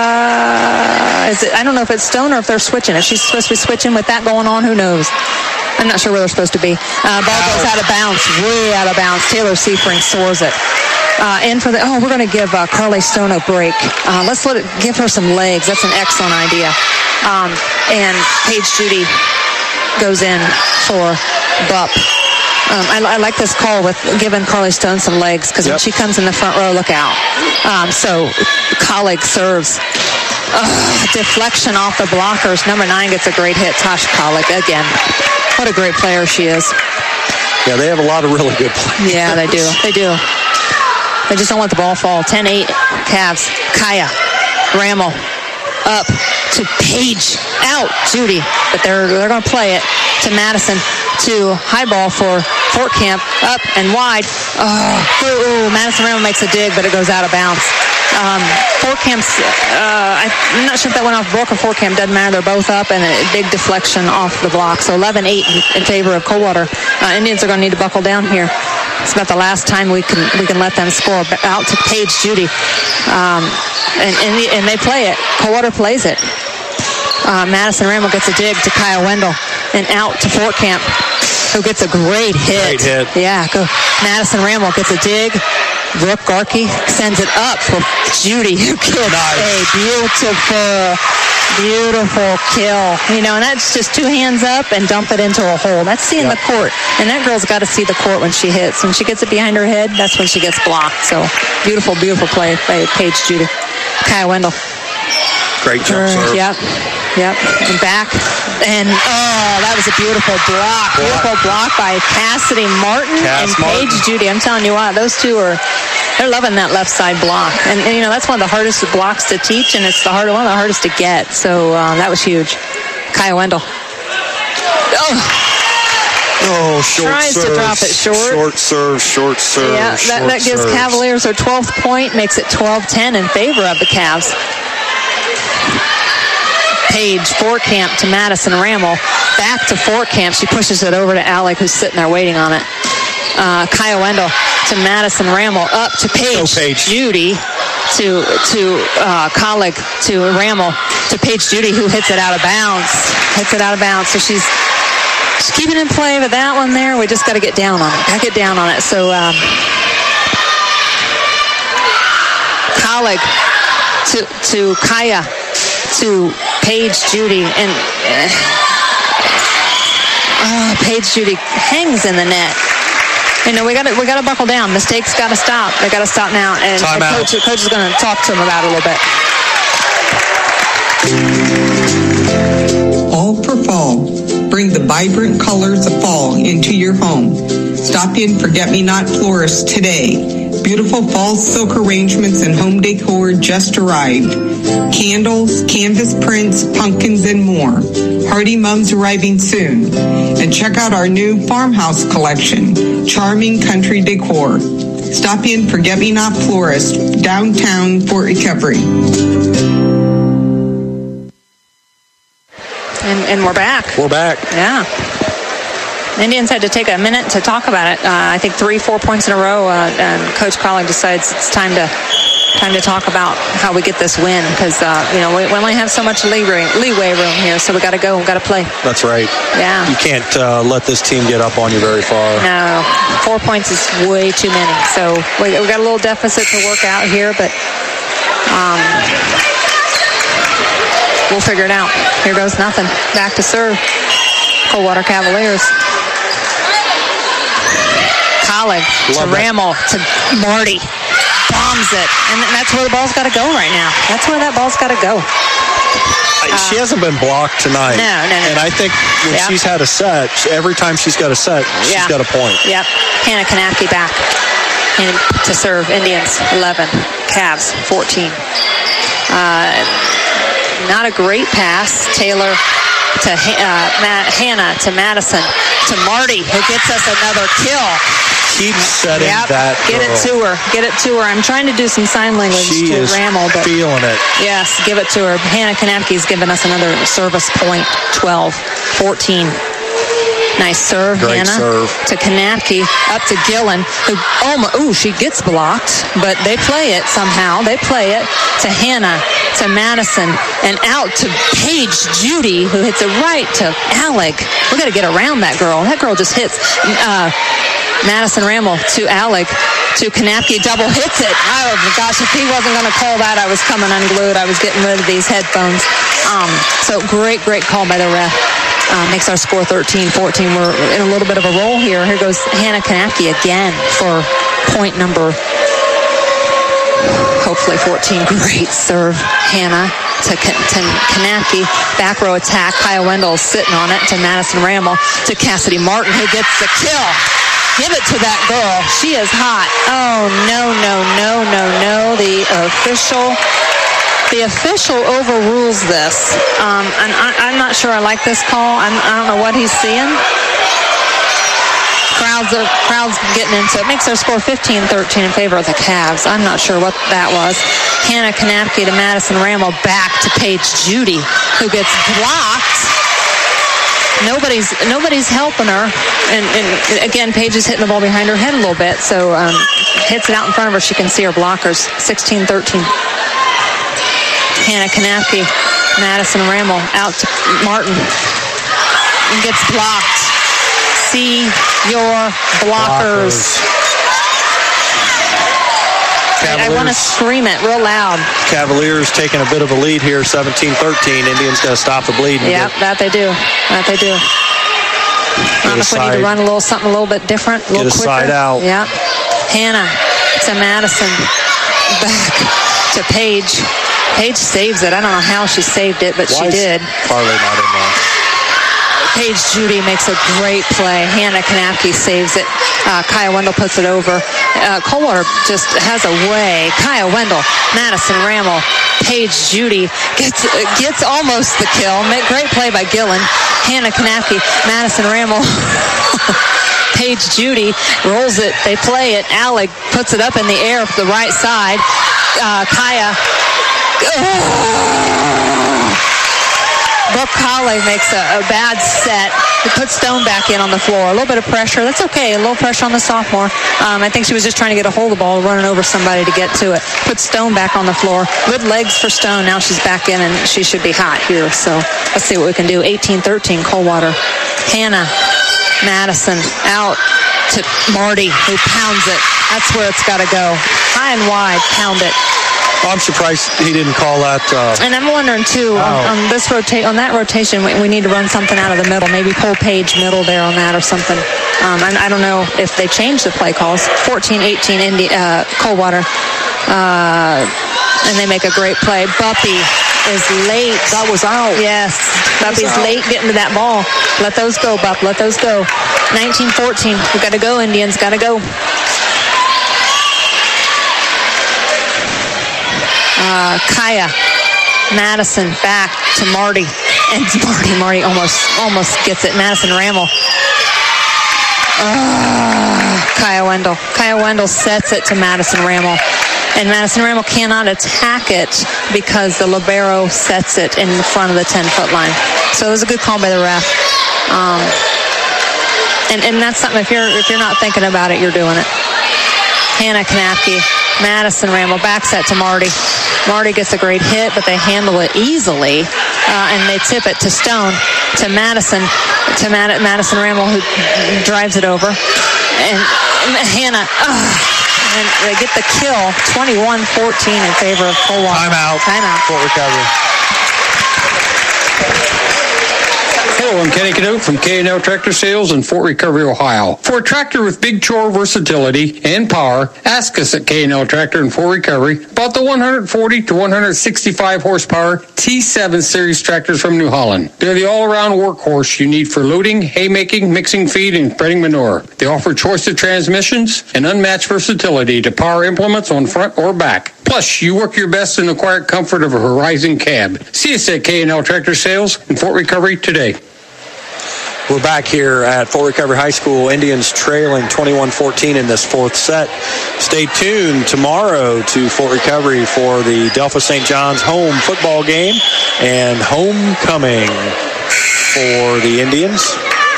Uh, is it? I don't know if it's Stone or if they're switching. If she's supposed to be switching with that going on, who knows? I'm not sure where they're supposed to be. Uh, ball goes out of bounds, way out of bounds. Taylor Seifring soars it. Uh, and for the, oh, we're going to give uh, Carly Stone a break. Uh, let's let it, give her some legs. That's an excellent idea. Um, and Paige Judy goes in for Bupp. Um, I, I like this call with giving Carly Stone some legs, because yep. when she comes in the front row, look out. Um, so, colleague serves. Uh, deflection off the blockers. Number nine gets a great hit. Tosh Colleague again. What a great player she is. Yeah, they have a lot of really good players. Yeah, they do. They do. They just don't let the ball fall. ten eight Cavs. Kaya. Rammel. Up to Paige. Out. Judy. But they're they're going to play it to Madison. To high ball for Fort Camp. Up and wide. Oh, ooh, Madison Rammel makes a dig, but it goes out of bounds. Um, Fort Camp's, uh, I'm not sure if that went off Brook or Fort Camp. Doesn't matter. They're both up, and a big deflection off the block. So eleven eight in, in favor of Coldwater. Uh, Indians are going to need to buckle down here. It's about the last time we can we can let them score. Out to Paige Judy, um, and, and and they play it. Coldwater plays it. Uh, Madison Rammel gets a dig to Kaya Wendell, and out to Fort Camp, who gets a great hit. Great hit. Yeah, go. Madison Rammel gets a dig. Brooke Garkey sends it up for Judy, who gets nice. a beautiful, beautiful kill. You know, and that's just two hands up and dump it into a hole. That's seeing yep. the court. And that girl's got to see the court when she hits. When she gets it behind her head, that's when she gets blocked. So, beautiful, beautiful play by Paige Judy. Kaya Wendell. Great jump serve. Yep. Yep, and back, and oh, that was a beautiful block. block. Beautiful block by Cassidy Martin Cass and Paige Martin. Judy. I'm telling you what, those two are, they're loving that left side block. And, and, you know, that's one of the hardest blocks to teach, and it's the hard, one of the hardest to get. So uh, that was huge. Kaya Wendell. Oh. Oh, short Tries serve. to drop it short. Short serve, short serve. Yeah, that, short that gives serves. Cavaliers their twelfth point, makes it twelve ten in favor of the Cavs. Paige, Fort Camp to Madison Rammel. Back to Fort Camp. She pushes it over to Alec, who's sitting there waiting on it. Uh, Kaya Wendell to Madison Rammel. Up to Paige. Go Paige. Judy to to uh, Colleague to Rammel to Paige Judy, who hits it out of bounds. Hits it out of bounds. So she's, she's keeping in play, but that one there, we just got to get down on it. Got to get down on it. So um, Colleague to to Kaya. To Paige Judy, and uh, oh, Paige Judy hangs in the net. You know, we got to we got to buckle down. Mistakes got to stop. They got to stop now. And the coach, the coach is going to talk to them about it a little bit. All for fall. Bring the vibrant colors of fall into your home. Stop in Forget-Me-Not Florist today. Beautiful fall silk arrangements and home decor just arrived. Candles, canvas prints, pumpkins, and more. Hardy Mums arriving soon. And check out our new farmhouse collection, Charming Country Decor. Stop in Forget-Me-Not Florist, downtown Fort Recovery. And, and we're back. We're back. Yeah. Indians had to take a minute to talk about it. Uh, I think three, four points in a row, uh, and Coach Colleague decides it's time to time to talk about how we get this win because, uh, you know, we, we only have so much leeway, leeway room here, so we got to go. We got to play. That's right. Yeah. You can't uh, let this team get up on you very far. No. Four points is way too many. So we, we got a little deficit to work out here, but um, we'll figure it out. Here goes nothing. Back to serve. Coldwater Cavaliers. Collig to Rammel to Marty. Bombs it. And that's where the ball's got to go right now. That's where that ball's got to go. Uh, she hasn't been blocked tonight. No, no, no. And I think when yeah. she's had a set, every time she's got a set, she's yeah. got a point. Yep. Hannah Kanapke back. And to serve. Indians eleven. Cavs fourteen. Uh, not a great pass. Taylor to uh, Matt, Hannah to Madison to Marty, who gets us another kill. Keep setting yep. that Get girl. it to her. Get it to her. I'm trying to do some sign language she to is Rammel, but feeling it. Yes, give it to her. Hannah Kanapke's given us another service point. twelve fourteen. Nice serve, Great Hannah. Serve. To Kanapke, up to Gillen, who, oh, my, ooh, she gets blocked, but they play it somehow. They play it to Hannah, to Madison, and out to Paige Judy, who hits it right to Alec. We got to get around that girl. That girl just hits uh, Madison Rammel to Alec, to Kanapke, double hits it. Oh, my gosh, if he wasn't going to call that, I was coming unglued. I was getting rid of these headphones. Um, so great, great call by the ref. Uh, makes our score thirteen fourteen. We're in a little bit of a roll here. Here goes Hannah Kanapke again for point number, hopefully fourteen. Great serve, Hannah to, to Kanapke. Back row attack. Kaya Wendell sitting on it to Madison Rammel to Cassidy Martin, who gets the kill. Give it to that girl. She is hot. Oh, no, no, no, no, no. The official... The official overrules this. Um, and I, I'm not sure I like this call. I'm, I don't know what he's seeing. Crowds are crowds getting into it. Makes our score fifteen thirteen in favor of the Cavs. I'm not sure what that was. Hannah Kanapke to Madison Rammel, back to Paige Judy, who gets blocked. Nobody's nobody's helping her. And, and again, Paige is hitting the ball behind her head a little bit. So um, hits it out in front of her. She can see her blockers. sixteen thirteen. Hannah Kanapke, Madison Rammel, out to Martin, and gets blocked. See your blockers. blockers. I, I want to scream it real loud. Cavaliers taking a bit of a lead here, seventeen thirteen. Indians got to stop the bleed. Yep, that they do. That they do. I don't know if we need to run a little something a little bit different, a little quicker. Get a side out. Yep. Hannah to Madison, back to Paige. Paige saves it. I don't know how she saved it, but Why she did. Parlay not in there. Paige Judy makes a great play. Hannah Kanapke saves it. Uh, Kaya Wendell puts it over. Uh, Coldwater just has a way. Kaya Wendell, Madison Rammel, Paige Judy gets gets almost the kill. Great play by Gillen. Hannah Kanapke, Madison Rammel. Paige Judy rolls it. They play it. Alec puts it up in the air the right side. Uh, Kaya. Brooke Colley makes a, a bad set. He puts Stone back in on the floor. A little bit of pressure. That's okay. A little pressure on the sophomore. Um, I think she was just trying to get a hold of the ball, running over somebody to get to it. Puts Stone back on the floor. Good legs for Stone. Now she's back in, and she should be hot here. So let's see what we can do. eighteen thirteen, Coldwater. Hannah Madison out to Marty, who pounds it. That's where it's got to go. High and wide, pound it. I'm surprised he didn't call that. Uh, and I'm wondering too on, on this rotate on that rotation, we, we need to run something out of the middle. Maybe pull Page middle there on that or something. Um, I, I don't know if they changed the play calls. fourteen eighteen Indi- uh, Coldwater, uh, and they make a great play. Buppy is late. That was out. Yes, Buppy's late getting to that ball. Let those go, Bupp. Let those go. nineteen fourteen. We got to go, Indians. Got to go. Uh, Kaya Madison back to Marty, and Marty Marty almost almost gets it. Madison Rammel. Uh, Kaya Wendell. Kaya Wendell sets it to Madison Rammel, and Madison Rammel cannot attack it because the libero sets it in front of the ten-foot line. So it was a good call by the ref. Um, and and that's something. If you're if you're not thinking about it, you're doing it. Hannah Kanapke Madison Ramble back set to Marty. Marty gets a great hit, but they handle it easily, uh, and they tip it to Stone, to Madison, to Mad- Madison Ramble, who drives it over. And Hannah, uh, and they get the kill, twenty-one fourteen in favor of Coldwater. Timeout. Timeout. Fort Recovery. Hello, I'm Kenny Canuck from K and L Tractor Sales in Fort Recovery, Ohio. For a tractor with big chore versatility and power, ask us at K and L Tractor in Fort Recovery about the one forty to one sixty-five horsepower T seven series tractors from New Holland. They're the all-around workhorse you need for loading, haymaking, mixing feed, and spreading manure. They offer choice of transmissions and unmatched versatility to power implements on front or back. Plus, you work your best in the quiet comfort of a Horizon cab. See us at K and L Tractor Sales in Fort Recovery today. We're back here at Fort Recovery High School. Indians trailing twenty-one fourteen in this fourth set. Stay tuned tomorrow to Fort Recovery for the Delphos Saint John's home football game and homecoming for the Indians.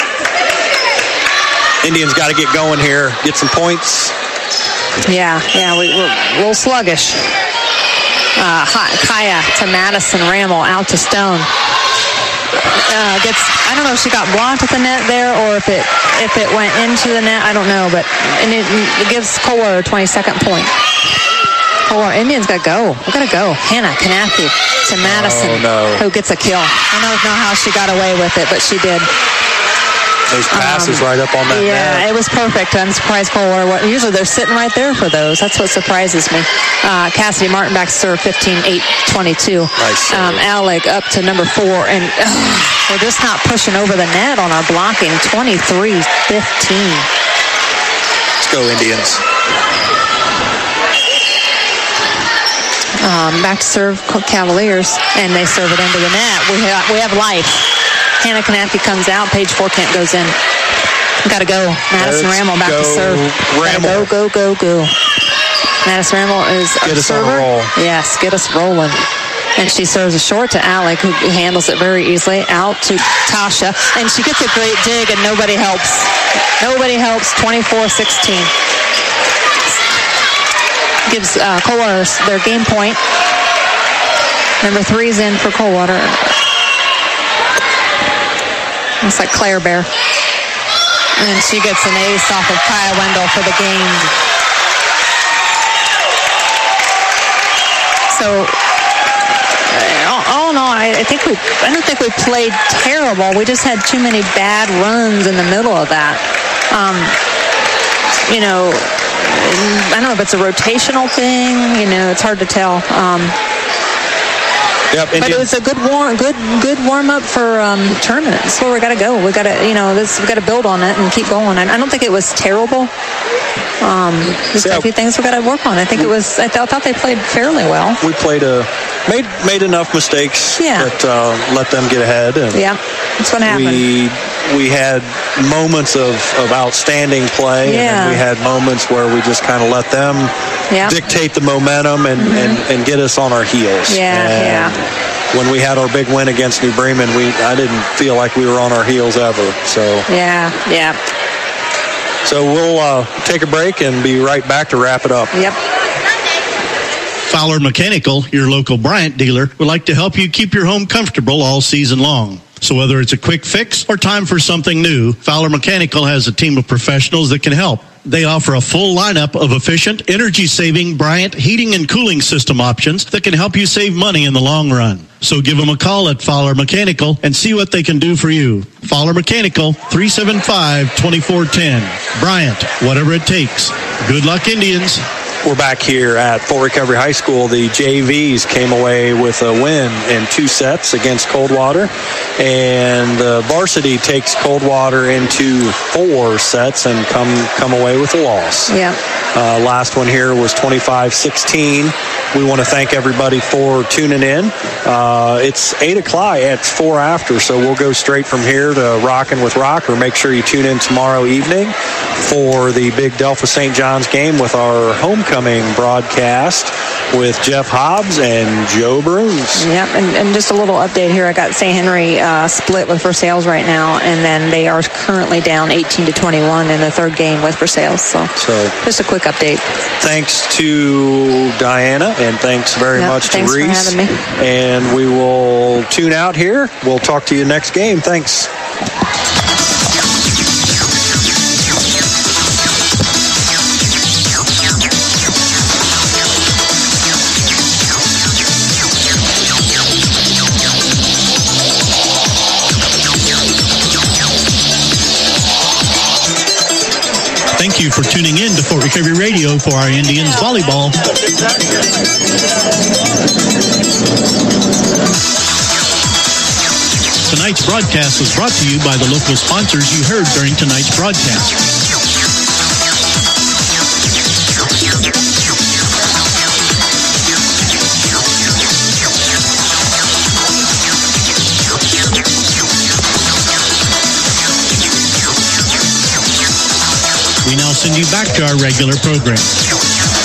Indians got to get going here, get some points. Yeah, yeah, we, we're a little sluggish. Uh, Kaya to Madison Ramble, out to Stone. Uh, gets, I don't know if she got blocked at the net there or if it if it went into the net. I don't know, but and it, it gives Coldwater a twenty-second point. Coldwater, Indians got to go. We got to go. Hannah Kanathi to Madison, oh, no. who gets a kill. I don't know how she got away with it, but she did. Those passes um, right up on that Yeah, net. It was perfect. I'm surprised Coldwater. Usually they're sitting right there for those. That's what surprises me. Uh, Cassidy Martin back to serve, fifteen eight twenty-two. Nice. Um, Alec up to number four. And uh, we're just not pushing over the net on our blocking. twenty-three fifteen. Let's go, Indians. Um, back to serve Cavaliers. And they serve it into the net. We have, we have life. Hannah Kanathi comes out. Page four Kent goes in. Got to go. Madison Let's Ramble back go, to serve. Ramble. Go, go, go, go. Madison Ramble is get our us server. on a roll. Yes, get us rolling. And she serves a short to Alec, who handles it very easily. Out to Tasha. And she gets a great dig, and nobody helps. Nobody helps. twenty-four sixteen. Gives uh, Coldwater their game point. Number three's in for Coldwater. Looks like Claire Bear. And she gets an ace off of Kaya Wendell for the game. So, all in all, I think we, I don't think we played terrible. We just had too many bad runs in the middle of that. Um, you know, I don't know if it's a rotational thing. You know, it's hard to tell. Um, Yep, but it was a good warm, good, good warm up for um, tournament. That's where we got to go. We got to, you know, this we got to build on it and keep going. I, I don't think it was terrible. Um, there's yeah. a few things we got to work on. I think it was. I, th- I thought they played fairly well. We played a made made enough mistakes yeah. that uh, let them get ahead. And yeah, that's what happened. We we had moments of, of outstanding play, yeah. and then we had moments where we just kind of let them yeah. dictate the momentum and, mm-hmm. and, and get us on our heels. Yeah, and yeah. when we had our big win against New Bremen, we I didn't feel like we were on our heels ever. So yeah, yeah. So we'll uh, take a break and be right back to wrap it up. Yep. Fowler Mechanical, your local Bryant dealer, would like to help you keep your home comfortable all season long. So whether it's a quick fix or time for something new, Fowler Mechanical has a team of professionals that can help. They offer a full lineup of efficient, energy-saving Bryant heating and cooling system options that can help you save money in the long run. So give them a call at Fowler Mechanical and see what they can do for you. Fowler Mechanical, three seven five, two four one zero. Bryant, whatever it takes. Good luck, Indians. We're back here at Fort Recovery High School. The J Vs came away with a win in two sets against Coldwater, and the varsity takes Coldwater into four sets and come come away with a loss. Yeah. Uh, last one here was twenty-five sixteen. We want to thank everybody for tuning in. Uh, it's eight o'clock. It's four after, so we'll go straight from here to Rockin' with Rock, or make sure you tune in tomorrow evening for the big Delphos Saint John's game with our homecoming upcoming broadcast with Jeff Hobbs and Joe Bruce. Yep, and, and just a little update here. I got Saint Henry uh, split with Versailles right now, and then they are currently down eighteen to twenty-one in the third game with Versailles. So, so just a quick update. Thanks to Diana, and thanks very yep, much to thanks Reese. For having me. And we will tune out here. We'll talk to you next game. Thanks. Thank you for tuning in to Fort Recovery Radio for our Indians volleyball. Tonight's broadcast was brought to you by the local sponsors you heard during tonight's broadcast. We now send you back to our regular program.